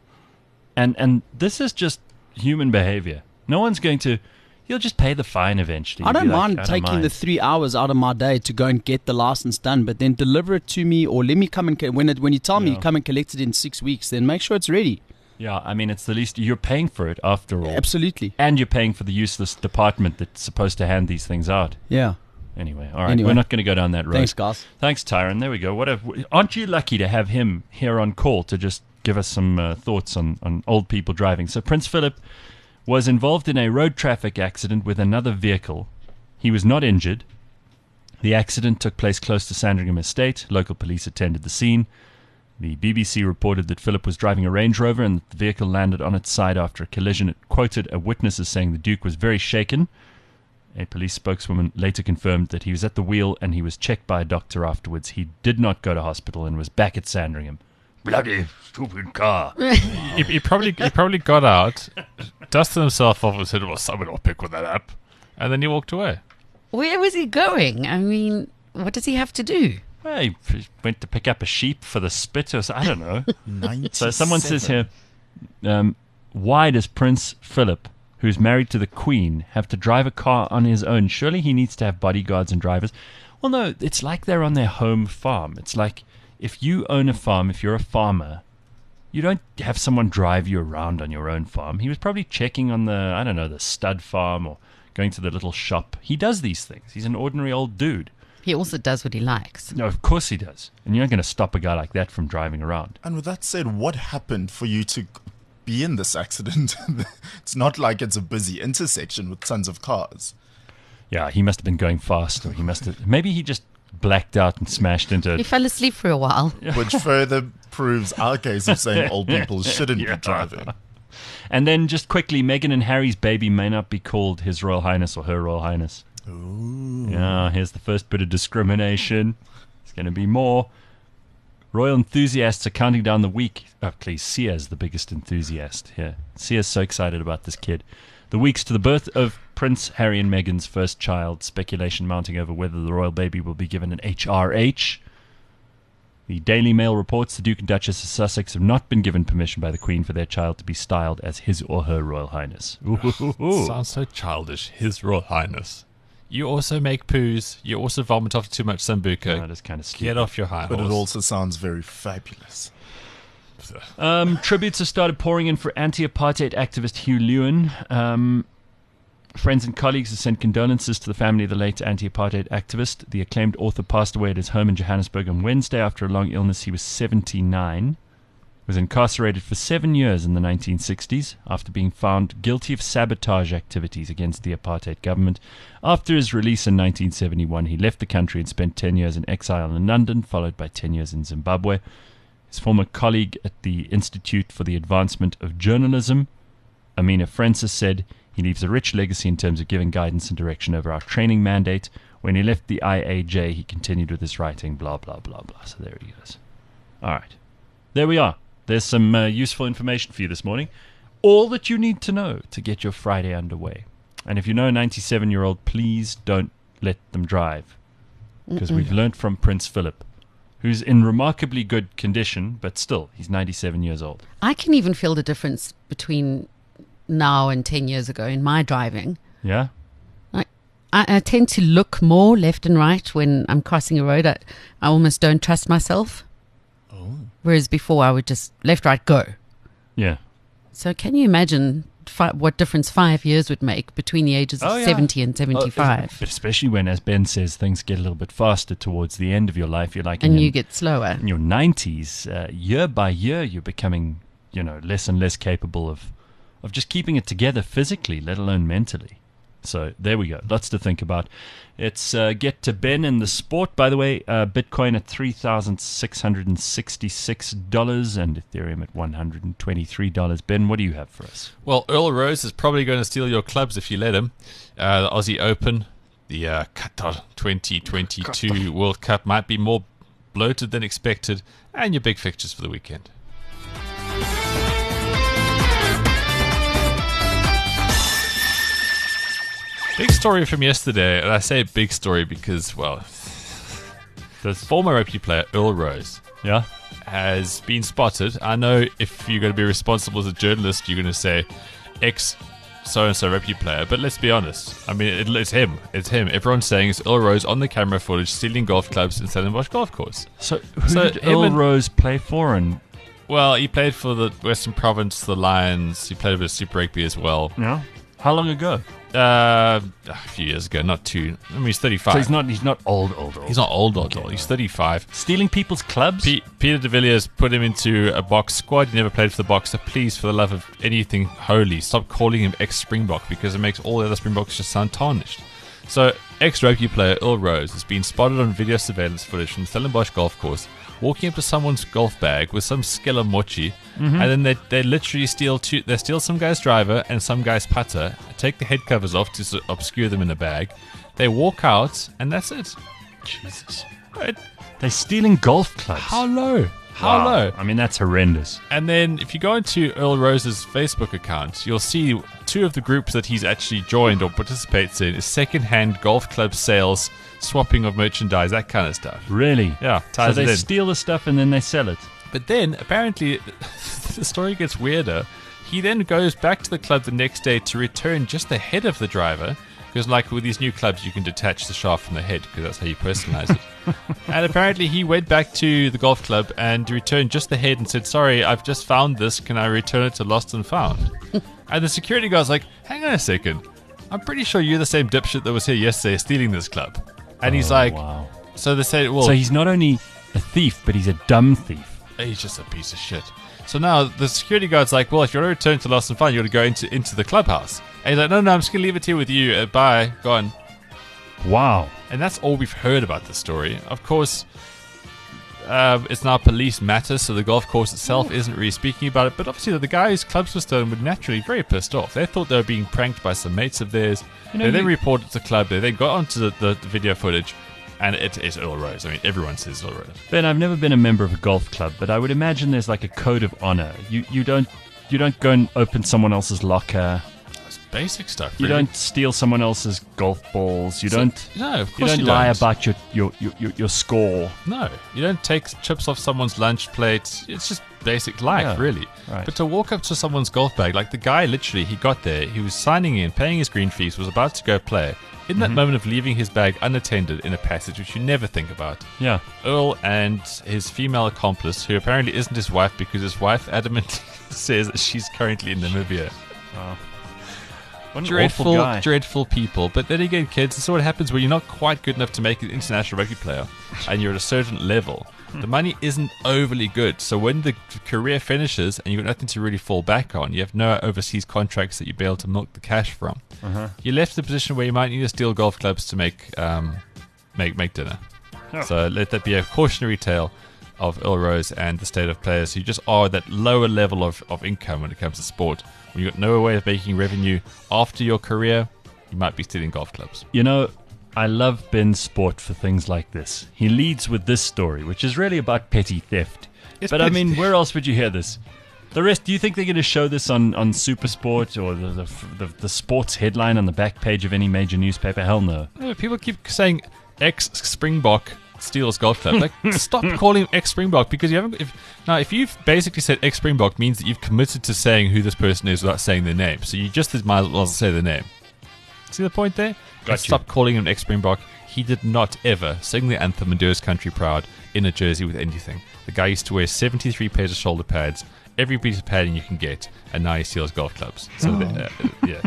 And this is just human behavior. No one's going to... You'll just pay the fine eventually. I You'll don't be like, mind "I don't taking mind." the 3 hours out of my day to go and get the license done, but then deliver it to me, or let me come and when you tell me Yeah. come and collect it in 6 weeks, then make sure it's ready. Yeah, I mean, it's the least... You're paying for it after all. Absolutely. And you're paying for the useless department that's supposed to hand these things out. Yeah. Anyway, all right. Anyway. We're not going to go down that road. Thanks, guys. Thanks, Tyron. There we go. Aren't you lucky to have him here on call to just give us some thoughts on old people driving? So Prince Philip was involved in a road traffic accident with another vehicle. He was not injured. The accident took place close to Sandringham Estate. Local police attended the scene. The BBC reported that Philip was driving a Range Rover and the vehicle landed on its side after a collision. It quoted a witness as saying the Duke was very shaken. A police spokeswoman later confirmed that he was at the wheel and he was checked by a doctor afterwards. He did not go to hospital and was back at Sandringham. Bloody stupid car. He probably got out, dusted himself off and said, well, someone will pick that up. And then he walked away. Where was he going? I mean, what does he have to do? Well, he went to pick up a sheep for the spit or I don't know. 97. So someone says here, why does Prince Philip, who's married to the Queen, have to drive a car on his own? Surely he needs to have bodyguards and drivers. Well, no, it's like they're on their home farm. It's like if you own a farm, if you're a farmer, you don't have someone drive you around on your own farm. He was probably checking on the stud farm or going to the little shop. He does these things. He's an ordinary old dude. He also does what he likes. No, of course he does. And you're not going to stop a guy like that from driving around. And with that said, what happened for you to be in this accident? It's not like it's a busy intersection with tons of cars. Yeah, he must have been going fast, or maybe he just blacked out and smashed into He it. fell asleep for a while. Which further proves our case of saying old people shouldn't be driving. And then just quickly, Meghan and Harry's baby may not be called His Royal Highness or Her Royal Highness. Ooh. Yeah, here's the first bit of discrimination. There's going to be more. Royal enthusiasts are counting down the week. Oh, please, Sia's the biggest enthusiast here. Sia's so excited about this kid. The weeks to the birth of Prince Harry and Meghan's first child. Speculation mounting over whether the royal baby will be given an HRH. The Daily Mail reports the Duke and Duchess of Sussex have not been given permission by the Queen for their child to be styled as His or Her Royal Highness. Sounds so childish. His Royal Highness. You also make poos. You also vomit after too much sambuca. That is kind of stupid. Get off your high But horse. it also sounds very fabulous. Tributes have started pouring in for anti-apartheid activist Hugh Lewin. Friends and colleagues have sent condolences to the family of the late anti-apartheid activist. The acclaimed author passed away at his home in Johannesburg on Wednesday after a long illness. He was 79. Was incarcerated for 7 years in the 1960s after being found guilty of sabotage activities against the apartheid government. After his release in 1971, he left the country and spent 10 years in exile in London, followed by 10 years in Zimbabwe. His former colleague at the Institute for the Advancement of Journalism, Amina Francis, said, "He leaves a rich legacy in terms of giving guidance and direction over our training mandate. When he left the IAJ, he continued with his writing, blah, blah, blah, blah." So there he goes. All right. There we are. There's some useful information for you this morning. All that you need to know to get your Friday underway. And if you know a 97-year-old, please don't let them drive. Because we've learnt from Prince Philip, who's in remarkably good condition, but still, he's 97 years old. I can even feel the difference between now and 10 years ago in my driving. Yeah? I tend to look more left and right when I'm crossing a road. I almost don't trust myself. Whereas before I would just left, right, go. Yeah. So can you imagine what difference 5 years would make between the ages of 70 and 75? But especially when, as Ben says, things get a little bit faster towards the end of your life. You're like, and you get slower. In your 90s, year by year, you're becoming, less and less capable of just keeping it together physically, let alone mentally. So there we go. Lots to think about. Let's get to Ben in the sport. By the way, Bitcoin at $3,666 and Ethereum at $123. Ben, what do you have for us? Well, Earl Rose is probably going to steal your clubs if you let him. The Aussie Open, the Qatar 2022 World Cup might be more bloated than expected, and your big fixtures for the weekend. Big story from yesterday, and I say big story because, well, the former rugby player Earl Rose has been spotted. I know if you're going to be responsible as a journalist, you're going to say ex so-and-so rugby player, but let's be honest. I mean, it's him. It's him. Everyone's saying it's Earl Rose on the camera footage stealing golf clubs in Stellenbosch Golf Course. So who did Earl Rose play for? Well, he played for the Western Province, the Lions. He played a bit of Super Rugby as well. Yeah. How long ago? A few years ago, not too. I mean, he's 35. So he's not old. He's not old. He's 35. Stealing people's clubs? Peter de Villiers put him into a box squad. He never played for the box. So please, for the love of anything holy, stop calling him ex-Springbok because it makes all the other Springboks just sound tarnished. So, ex-rugby player Earl Rose has been spotted on video surveillance footage from Stellenbosch Golf Course walking up to someone's golf bag with some skilla mochi, and then they literally steal some guy's driver and some guy's putter, take the head covers off to obscure them in the bag. They walk out, and that's it. Jesus. Right? They're stealing golf clubs. How low? How Wow. low? I mean, that's horrendous. And then if you go into Earl Rose's Facebook account, you'll see two of the groups that he's actually joined or participates in is second-hand golf club sales, swapping of merchandise, that kind of stuff. Really? Yeah, So ties they it in. steal the stuff and then they sell it. But then, apparently, the story gets weirder. He then goes back to the club the next day to return just the head of the driver, because like with these new clubs, you can detach the shaft from the head, because that's how you personalize it. And apparently he went back to the golf club and returned just the head and said, "Sorry, I've just found this. Can I return it to Lost and Found?" And the security guard's like, "Hang on a second. I'm pretty sure you're the same dipshit that was here yesterday stealing this club." And he's like, wow. so they say, well, So he's not only a thief, but he's a dumb thief. he's just a piece of shit. So now the security guard's like, well, if you want to return to Lost and Found, you got to go into the clubhouse. And he's like, no, I'm just going to leave it here with you. Bye. Gone. Wow. And that's all we've heard about the story. Of course, it's now police matters, so the golf course itself isn't really speaking about it. But obviously, the guy whose clubs were stolen were naturally very pissed off. They thought they were being pranked by some mates of theirs. They then reported to the club. They then got onto the video footage, and it is Earl Rose. I mean, everyone says Earl Rose. Ben, I've never been a member of a golf club, but I would imagine there's like a code of honor. You don't go and open someone else's locker. It's basic stuff. You Really. don't steal someone else's golf balls. You don't. No, of You course don't you lie don't. about your score. No, you don't take chips off someone's lunch plate. It's just basic life, Yeah, really. right. But to walk up to someone's golf bag, like the guy literally, he got there, he was signing in, paying his green fees, was about to go play. In that moment of leaving his bag unattended in a passage, which you never think about, Yeah. Earl and his female accomplice, who apparently isn't his wife because his wife adamantly says that she's currently in Namibia. What an awful guy. Dreadful people. But then again, kids, this is what happens when you're not quite good enough to make an international rugby player and you're at a certain level. The money isn't overly good. So when the career finishes and you've got nothing to really fall back on, you have no overseas contracts that you'll be able to milk the cash from. You're left in a position where you might need to steal golf clubs to make dinner. So let that be a cautionary tale of Earl Rose and the state of players who just are at that lower level of income when it comes to sport. When you've got no way of making revenue after your career, you might be stealing golf clubs. You know, I love Ben's sport for things like this. He leads with this story, which is really about petty theft. It's But I petty mean, theft. where else would you hear this? The rest, do you think they're going to show this on Supersport or the sports headline on the back page of any major newspaper? Hell no. No, people keep saying ex-Springbok steals golf club. Like, stop calling him ex-Springbok because you haven't. If you've basically said ex-Springbok means that you've committed to saying who this person is without saying their name. So you just might as well say their name. See the point there? Got Stop calling him ex-Springbok. He did not ever sing the anthem and do his country proud in a jersey with anything. The guy used to wear 73 pairs of shoulder pads, every piece of padding you can get, and now he steals golf clubs. So yeah.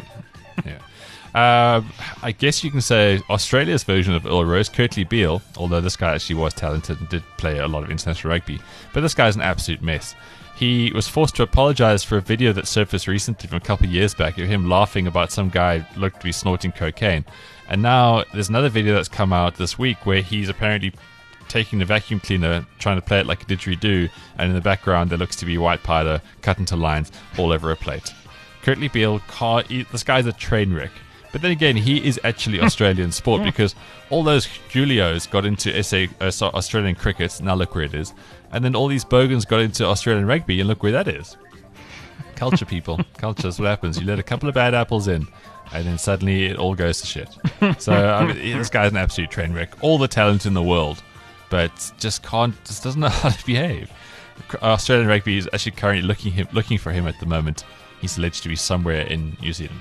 I guess you can say Australia's version of Earl Rose, Kurtley Beale, although this guy actually was talented and did play a lot of international rugby. But this guy's an absolute mess. He was forced to apologize for a video that surfaced recently from a couple of years back of him laughing about some guy looked to be snorting cocaine. And now there's another video that's come out this week where he's apparently taking the vacuum cleaner, trying to play it like a didgeridoo, and in the background there looks to be white powder cut into lines all over a plate. Kurtley Beale, this guy's a train wreck. But then again, he is actually Australian sport because all those Julios got into Australian cricket, now look where it is. And then all these Bogans got into Australian rugby, and look where that is. Culture, people. Culture is what happens. You let a couple of bad apples in, and then suddenly it all goes to shit. So I mean, this guy's an absolute train wreck. All the talent in the world, but just doesn't know how to behave. Australian rugby is actually currently looking for him at the moment. He's alleged to be somewhere in New Zealand.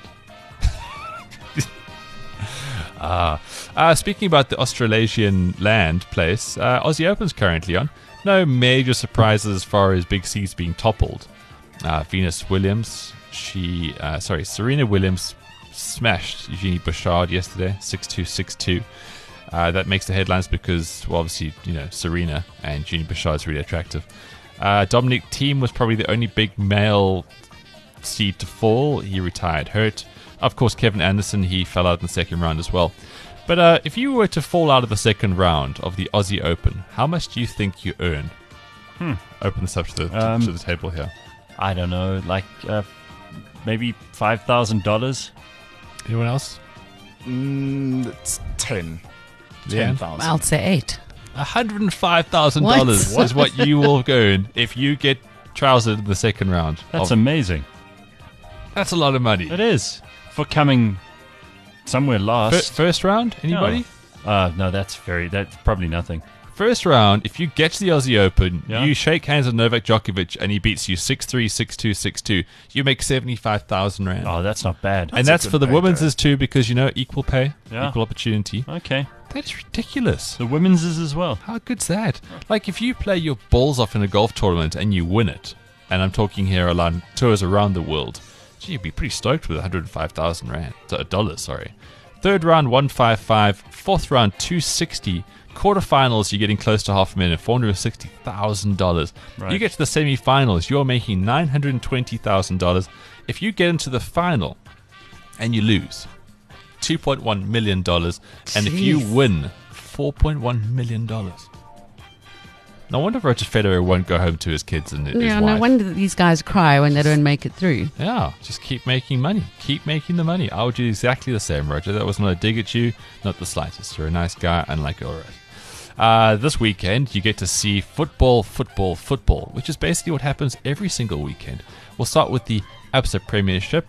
Speaking about the Australasian land place, Aussie Open's currently on. No major surprises as far as Big C's being toppled. Serena Williams smashed Eugenie Bouchard yesterday, 6-2, 6-2. That makes the headlines because, well, obviously, Serena and Eugenie Bouchard's really attractive. Dominic Thiem was probably the only big male seed to fall. He retired hurt. Of course, Kevin Anderson, he fell out in the second round as well. But if you were to fall out of the second round of the Aussie Open, how much do you think you earn? Open this up to the table here. I don't know, like maybe $5,000. Anyone else? It's 10. Leanne? 10,000. I'll say 8. $105,000 is what you will earn if you get trousered in the second round. That's amazing. That's a lot of money. It is. For coming somewhere last. First round? Anybody? No, that's probably nothing. First round, if you get to the Aussie Open, Yeah. you shake hands with Novak Djokovic and he beats you 6-3, 6-2, 6-2, you make 75,000 rand. Oh, that's not bad. and that's a good for the pay, women's though. is too because, equal pay, Yeah. equal opportunity. Okay. That is ridiculous. The women's is as well. How good's that? Like, if you play your balls off in a golf tournament and you win it, and I'm talking here on tours around the world, gee, you'd be pretty stoked with 105,000 rand. $1, sorry. Third round, 155. Fourth round, 260. Quarterfinals, you're getting close to $500,000, $460,000. Right. You get to the semifinals, you're making $920,000. If you get into the final and you lose, $2.1 million. And if you win, $4.1 million. No wonder Roger Federer won't go home to his kids and his Yeah, wife. no wonder that these guys cry when they don't make it through. Yeah, just keep making money. Keep making the money. I would do exactly the same, Roger. That was not a dig at you, not the slightest. You're a nice guy, unlike all right. This weekend, you get to see football, which is basically what happens every single weekend. We'll start with the Absa Premiership.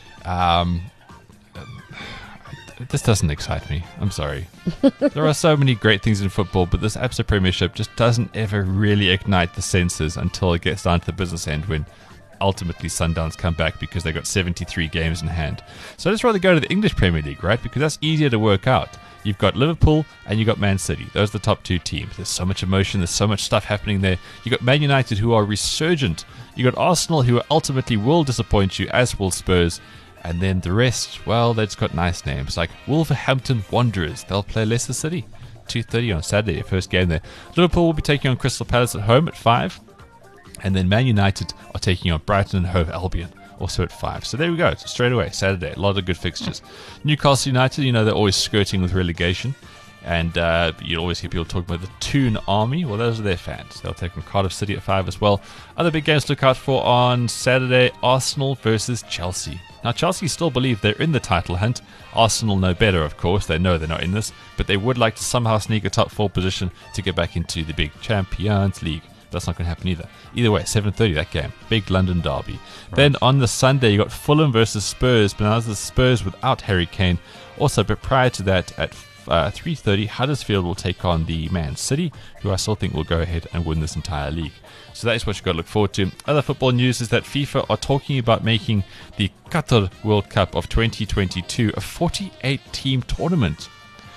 This doesn't excite me. I'm sorry. There are so many great things in football, but this Absa Premiership just doesn't ever really ignite the senses until it gets down to the business end when ultimately Sundowns come back because they got 73 games in hand. So I'd just rather go to the English Premier League, right? Because that's easier to work out. You've got Liverpool and you've got Man City. Those are the top two teams. There's so much emotion. There's so much stuff happening there. You've got Man United, who are resurgent. You've got Arsenal, who ultimately will disappoint you, as will Spurs. And then the rest, well, they've just got nice names like Wolverhampton Wanderers. They'll play Leicester City, 2:30 on Saturday, their first game there. Liverpool will be taking on Crystal Palace at home at 5. And then Man United are taking on Brighton and Hove Albion, also at 5. So there we go, straight away, Saturday. A lot of good fixtures. Newcastle United, they're always skirting with relegation. And you'll always hear people talking about the Toon Army. Well, those are their fans. They'll take on Cardiff City at 5 as well. Other big games to look out for on Saturday, Arsenal versus Chelsea. Now, Chelsea still believe they're in the title hunt. Arsenal know better, of course. They know they're not in this. But they would like to somehow sneak a top 4 position to get back into the big Champions League. That's not going to happen either. Either way, 7:30 that game. Big London derby. Right. Then on the Sunday, you got Fulham versus Spurs. But now it's the Spurs without Harry Kane. Also, but prior to that, at 3:30, Huddersfield will take on the Man City, who I still think will go ahead and win this entire league. So that is what you've got to look forward to. Other football news is that FIFA are talking about making the Qatar World Cup of 2022 a 48-team tournament.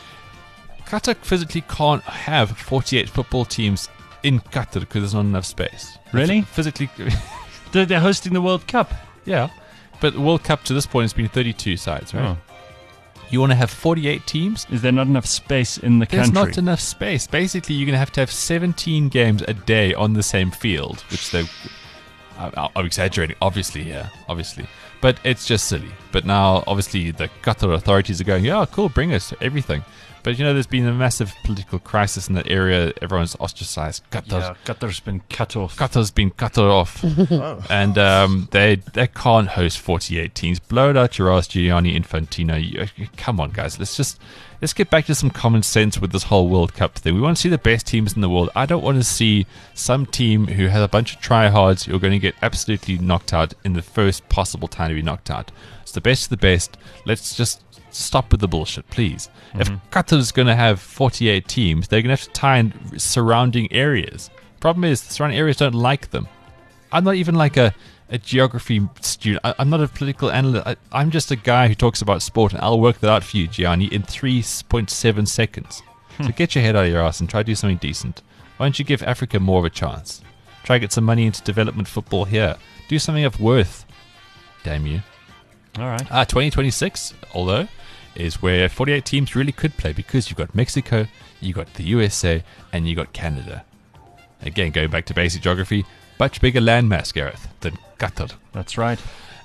Qatar physically can't have 48 football teams in Qatar because there's not enough space. Really? Physically. They're hosting the World Cup. Yeah. But the World Cup to this point has been 32 sides, right? Oh. You want to have 48 teams? Is there not enough space in the There's country? not enough space. Basically, you're going to have 17 games a day on the same field, which they're... I'm exaggerating, obviously, here. Obviously. But it's just silly. But now, obviously, the Qatar authorities are going, yeah, cool, bring us everything. But, there's been a massive political crisis in that area. Everyone's ostracized. Qatar's been cut off. Qatar's been cut off. And they can't host 48 teams. Blow it out your ass, Gianni Infantino. Come on, guys. Let's get back to some common sense with this whole World Cup thing. We want to see the best teams in the world. I don't want to see some team who has a bunch of tryhards who are going to get absolutely knocked out in the first possible time to be knocked out. It's the best of the best. Let's just stop with the bullshit, please. If Qatar is going to have 48 teams, they're going to have to tie in surrounding areas. Problem is, the surrounding areas don't like them. I'm not even like a geography student. I'm not a political analyst. I'm just a guy who talks about sport, and I'll work that out for you, Gianni, in 3.7 seconds. So get your head out of your ass and try to do something decent. Why don't you give Africa more of a chance? Try to get some money into development football here. Do something of worth. Damn you. All right. 2026, although, is where 48 teams really could play because you've got Mexico, you've got the USA, and you've got Canada. Again, going back to basic geography, much bigger landmass, Gareth, than Qatar. That's right.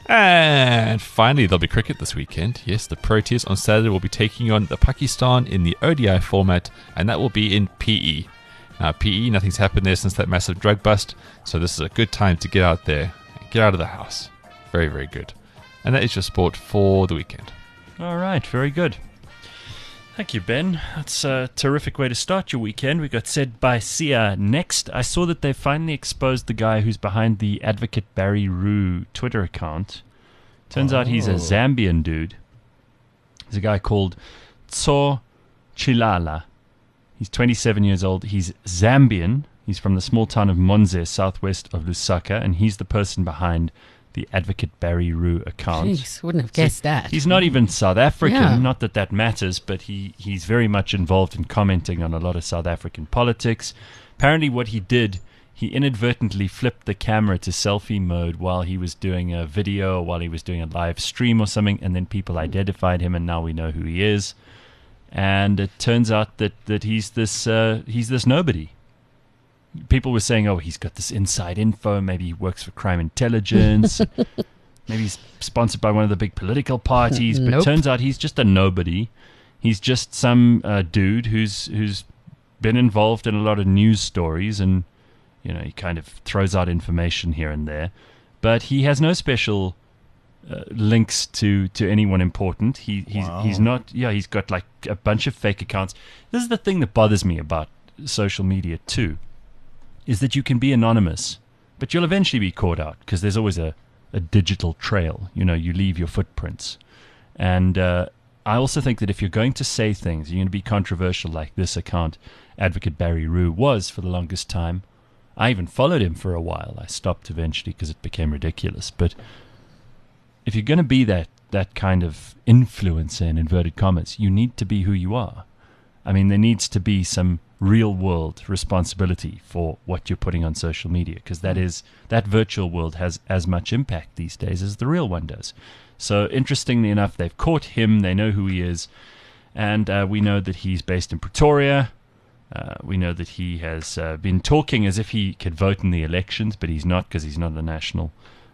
And finally, there'll be cricket this weekend. Yes, the Proteas on Saturday will be taking on the Pakistan in the ODI format, and that will be in PE. Now, PE, nothing's happened there since that massive drug bust, so this is a good time to get out there and get out of the house. Very, very good. And that is your sport for the weekend. All right, very good. Thank you, Ben. That's a terrific way to start your weekend. We got Said by Sia next. I saw that they finally exposed the guy who's behind the Advocate Barry Rue Twitter account. Turns out he's a Zambian dude. There's a guy called Tso Chilala. He's 27 years old. He's Zambian. He's from the small town of Monze, southwest of Lusaka, and he's the person behind the Advocate Barry Rue account. Jeez, wouldn't have guessed that. He's not even South African, Yeah. not that matters, but he's very much involved in commenting on a lot of South African politics. Apparently what he did he inadvertently flipped the camera to selfie mode while he was doing a video or while he was doing a live stream or something, and then people identified him, and now we know who he is. And it turns out that he's this nobody. People were saying, oh, he's got this inside info, maybe he works for crime intelligence, maybe he's sponsored by one of the big political parties, but Nope. turns out he's just a nobody. He's just some dude who's been involved in a lot of news stories, and he kind of throws out information here and there, but he has no special links to anyone important. He's not. Yeah, he's got like a bunch of fake accounts. This is the thing that bothers me about social media too, is that you can be anonymous, but you'll eventually be caught out because there's always a digital trail. You leave your footprints, and I also think that if you're going to say things, you're going to be controversial, like this account, Advocate Barry Rue, was for the longest time. I even followed him for a while. I stopped eventually because it became ridiculous. But if you're going to be that kind of influencer, in inverted commas, you need to be who you are. I mean, there needs to be some real-world responsibility for what you're putting on social media, because that virtual world has as much impact these days as the real one does. So, interestingly enough, they've caught him. They know who he is. And we know that he's based in Pretoria. We know that he has been talking as if he could vote in the elections, but he's not, because he's not a national.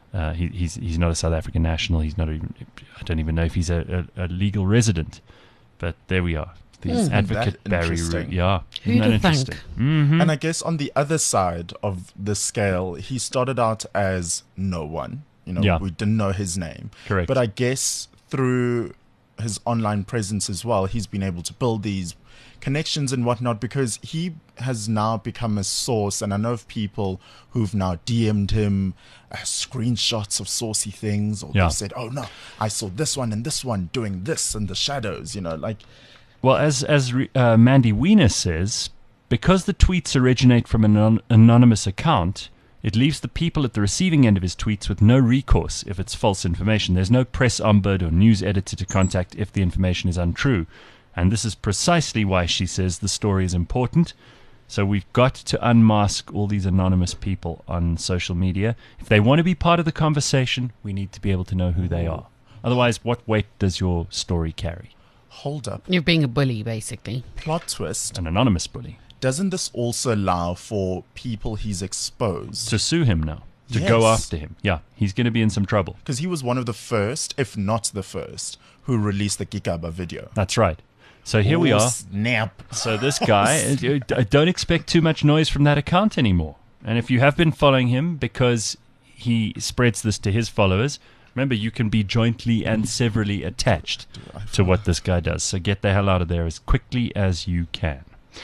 He's not a South African national. He's not even. I don't even know if he's a legal resident. But there we are. The Advocate Barry Rue. Yeah, Who'd have interesting. thunk? Mm-hmm. And I guess on the other side of the scale, he started out as no one. Yeah. We didn't know his name. Correct. But I guess through his online presence as well, he's been able to build these connections and whatnot, because he has now become a source. And I know of people who've now DM'd him screenshots of saucy things, or they've said, oh no, I saw this one and this one doing this in the shadows, Well, as Mandy Wiener says, because the tweets originate from an anonymous account, it leaves the people at the receiving end of his tweets with no recourse if it's false information. There's no press ombudsman or news editor to contact if the information is untrue. And this is precisely why she says the story is important. So we've got to unmask all these anonymous people on social media. If they want to be part of the conversation, we need to be able to know who they are. Otherwise, what weight does your story carry? Hold up. You're being a bully, basically. Plot twist. An anonymous bully. Doesn't this also allow for people he's exposed To sue him now. To go after him. Yeah, he's going to be in some trouble. Because he was one of the first, if not the first, who released the Gigaba video. That's right. So here we are. Snap. So this guy, don't expect too much noise from that account anymore. And if you have been following him because he spreads this to his followers, remember, you can be jointly and severally attached to what this guy does. So get the hell out of there as quickly as you can.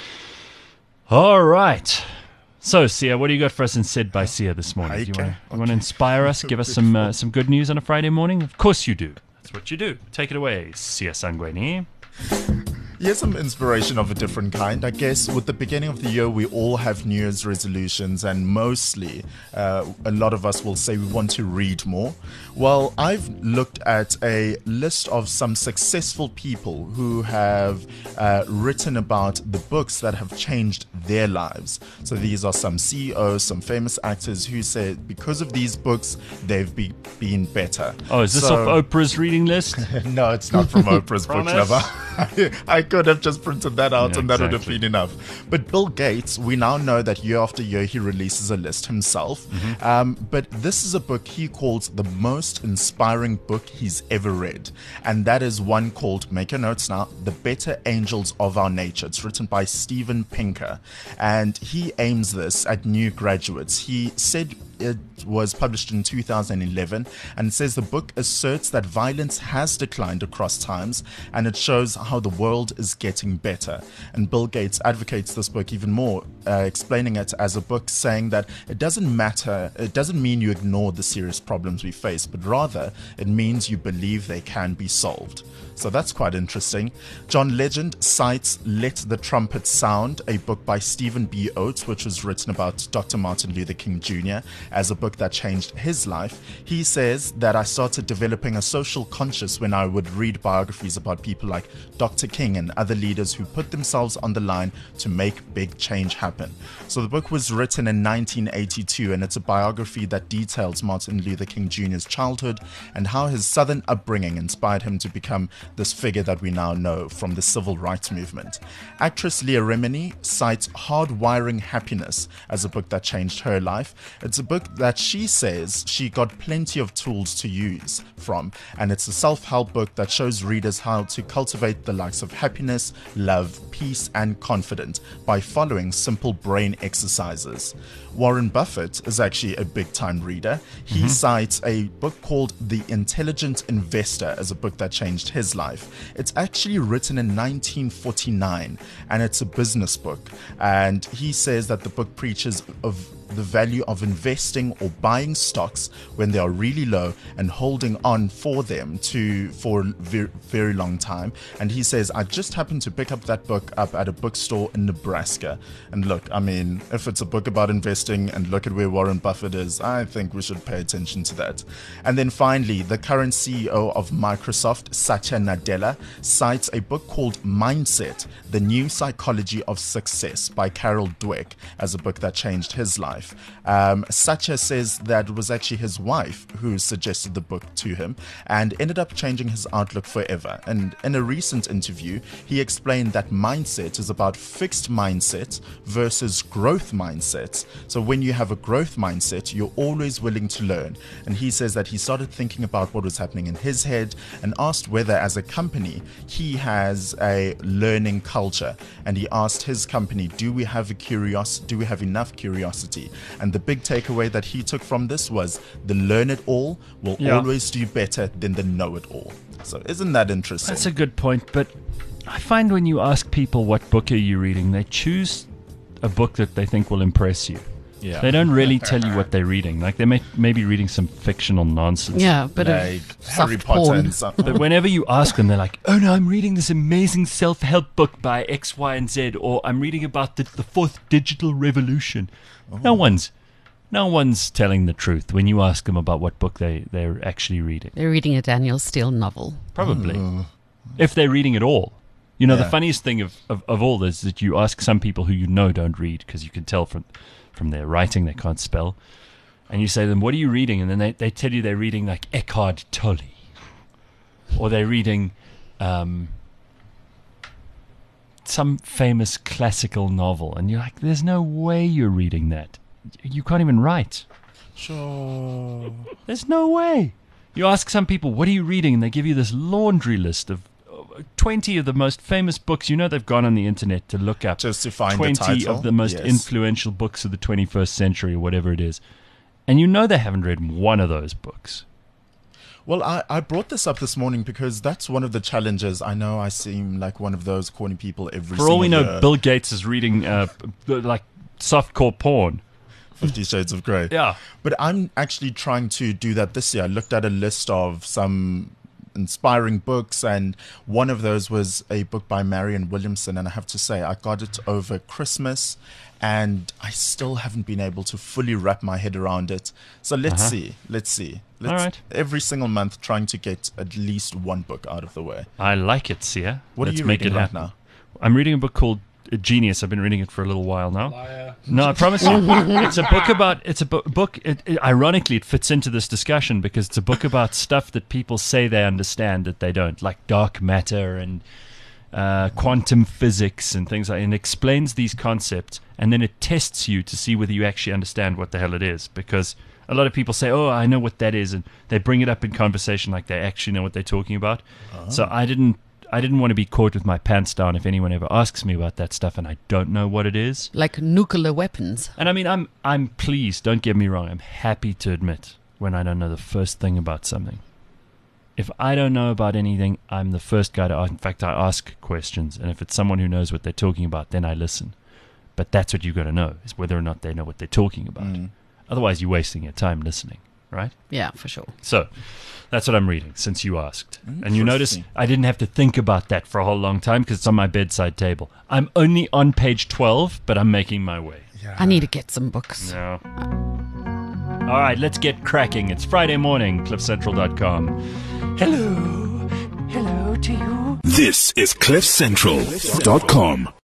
All right. So, Sia, what do you got for us in Said by Sia this morning? Do you want to inspire us? Give us some good news on a Friday morning? Of course you do. That's what you do. Take it away, Sia Sangweni. Here's some inspiration of a different kind. I guess with the beginning of the year, we all have New Year's resolutions, and mostly a lot of us will say we want to read more. Well, I've looked at a list of some successful people who have written about the books that have changed their lives. So these are some CEOs, some famous actors who said because of these books, they've been better. Oh, is this off Oprah's reading list? No, it's not from Oprah's book Promise? lover. I could have just printed that out, Yeah, and that would have exactly. been enough. But Bill Gates, we now know that year after year he releases a list himself. But this is a book he calls the most inspiring book he's ever read. And that is one called, make your notes now, The Better Angels of Our Nature. It's written by Steven Pinker. And he aims this at new graduates. He said it was published in 2011, and it says the book asserts that violence has declined across times, and it shows how the world is getting better. And Bill Gates advocates this book even more, explaining it as a book saying that it doesn't matter, it doesn't mean you ignore the serious problems we face, but rather it means you believe they can be solved. So that's quite interesting. John Legend cites Let the Trumpet Sound, a book by Stephen B. Oates, which was written about Dr. Martin Luther King Jr., as a book that changed his life. He says that I started developing a social conscience when I would read biographies about people like Dr. King and other leaders who put themselves on the line to make big change happen. So the book was written in 1982, and it's a biography that details Martin Luther King Jr.'s childhood and how his Southern upbringing inspired him to become this figure that we now know from the civil rights movement. Actress Leah Remini cites Hardwiring Happiness as a book that changed her life. It's a book that she says she got plenty of tools to use from, and it's a self-help book that shows readers how to cultivate the likes of happiness, love, peace, and confidence by following simple brain exercises. Warren Buffett is actually a big-time reader. He cites a book called The Intelligent Investor as a book that changed his life. It's actually written in 1949, and it's a business book. And he says that the book preaches of the value of investing or buying stocks when they are really low and holding on for them for a very, very long time. And he says, I just happened to pick up that book up at a bookstore in Nebraska. And look, I mean, if it's a book about investing and look at where Warren Buffett is, I think we should pay attention to that. And then finally, the current CEO of Microsoft, Satya Nadella, cites a book called Mindset, The New Psychology of Success by Carol Dweck as a book that changed his life. Satya says that it was actually his wife who suggested the book to him and ended up changing his outlook forever. And in a recent interview, he explained that mindset is about fixed mindset versus growth mindsets. So when you have a growth mindset, you're always willing to learn. And he says that he started thinking about what was happening in his head and asked whether, as a company, he has a learning culture. And he asked his company, do we have enough curiosity? And the big takeaway that he took from this was the learn it all will always do better than the know it all. So isn't that interesting? That's a good point, but I find when you ask people what book are you reading, they choose a book that they think will impress you. Yeah. They don't really tell you what they're reading. Like they may be reading some fictional nonsense. Yeah, but like Harry soft Potter porn. and stuff. But whenever you ask them, they're like, oh no, I'm reading this amazing self-help book by X, Y, and Z, or I'm reading about the fourth digital revolution. No one's telling the truth when you ask them about what book they're actually reading. They're reading a Daniel Steele novel. Probably. If they're reading it all. You know, the Yeah. funniest thing of all is that you ask some people who you know don't read, because you can tell from their writing they can't spell. And you say to them, what are you reading? And then they tell you they're reading like Eckhart Tolle. Or they're reading some famous classical novel. And you're like, there's no way you're reading that. You can't even write. Sure. There's no way. You ask some people, what are you reading? And they give you this laundry list of 20 of the most famous books. You know, they've gone on the internet to look up Just to find 20 the title. of the most Yes. influential books of the 21st century or whatever it is. And you know they haven't read one of those books. Well, I brought this up this morning because that's one of the challenges. I know I seem like one of those corny people every For all we know, year. Bill Gates is reading like softcore porn. 50 Shades of Grey. Yeah. But I'm actually trying to do that this year. I looked at a list of some inspiring books, and one of those was a book by Marianne Williamson, and I have to say I got it over Christmas and I still haven't been able to fully wrap my head around it. So let's see. All right. Every single month trying to get at least one book out of the way. I like it, Sia. What Let's are you make reading it right happen. now? I'm reading a book called Genius. I've been reading it for a little while now. No, I promise you. It's a book about, ironically, it fits into this discussion because it's a book about stuff that people say they understand that they don't, like dark matter and quantum physics and things like that. And it explains these concepts, and then it tests you to see whether you actually understand what the hell it is. Because a lot of people say, oh, I know what that is, and they bring it up in conversation like they actually know what they're talking about. So I didn't want to be caught with my pants down if anyone ever asks me about that stuff and I don't know what it is. Like nuclear weapons. And I mean, I'm pleased, don't get me wrong, I'm happy to admit when I don't know the first thing about something. If I don't know about anything, I'm the first guy to ask. In fact, I ask questions, and if it's someone who knows what they're talking about, then I listen. But that's what you've got to know, is whether or not they know what they're talking about. Otherwise, you're wasting your time listening, right? Yeah, for sure. So, that's what I'm reading, since you asked. And you notice I didn't have to think about that for a whole long time because it's on my bedside table. I'm only on page 12, but I'm making my way. I need to get some books. No. All right, let's get cracking. It's Friday morning, cliffcentral.com. Hello to you. This is CliffCentral.com.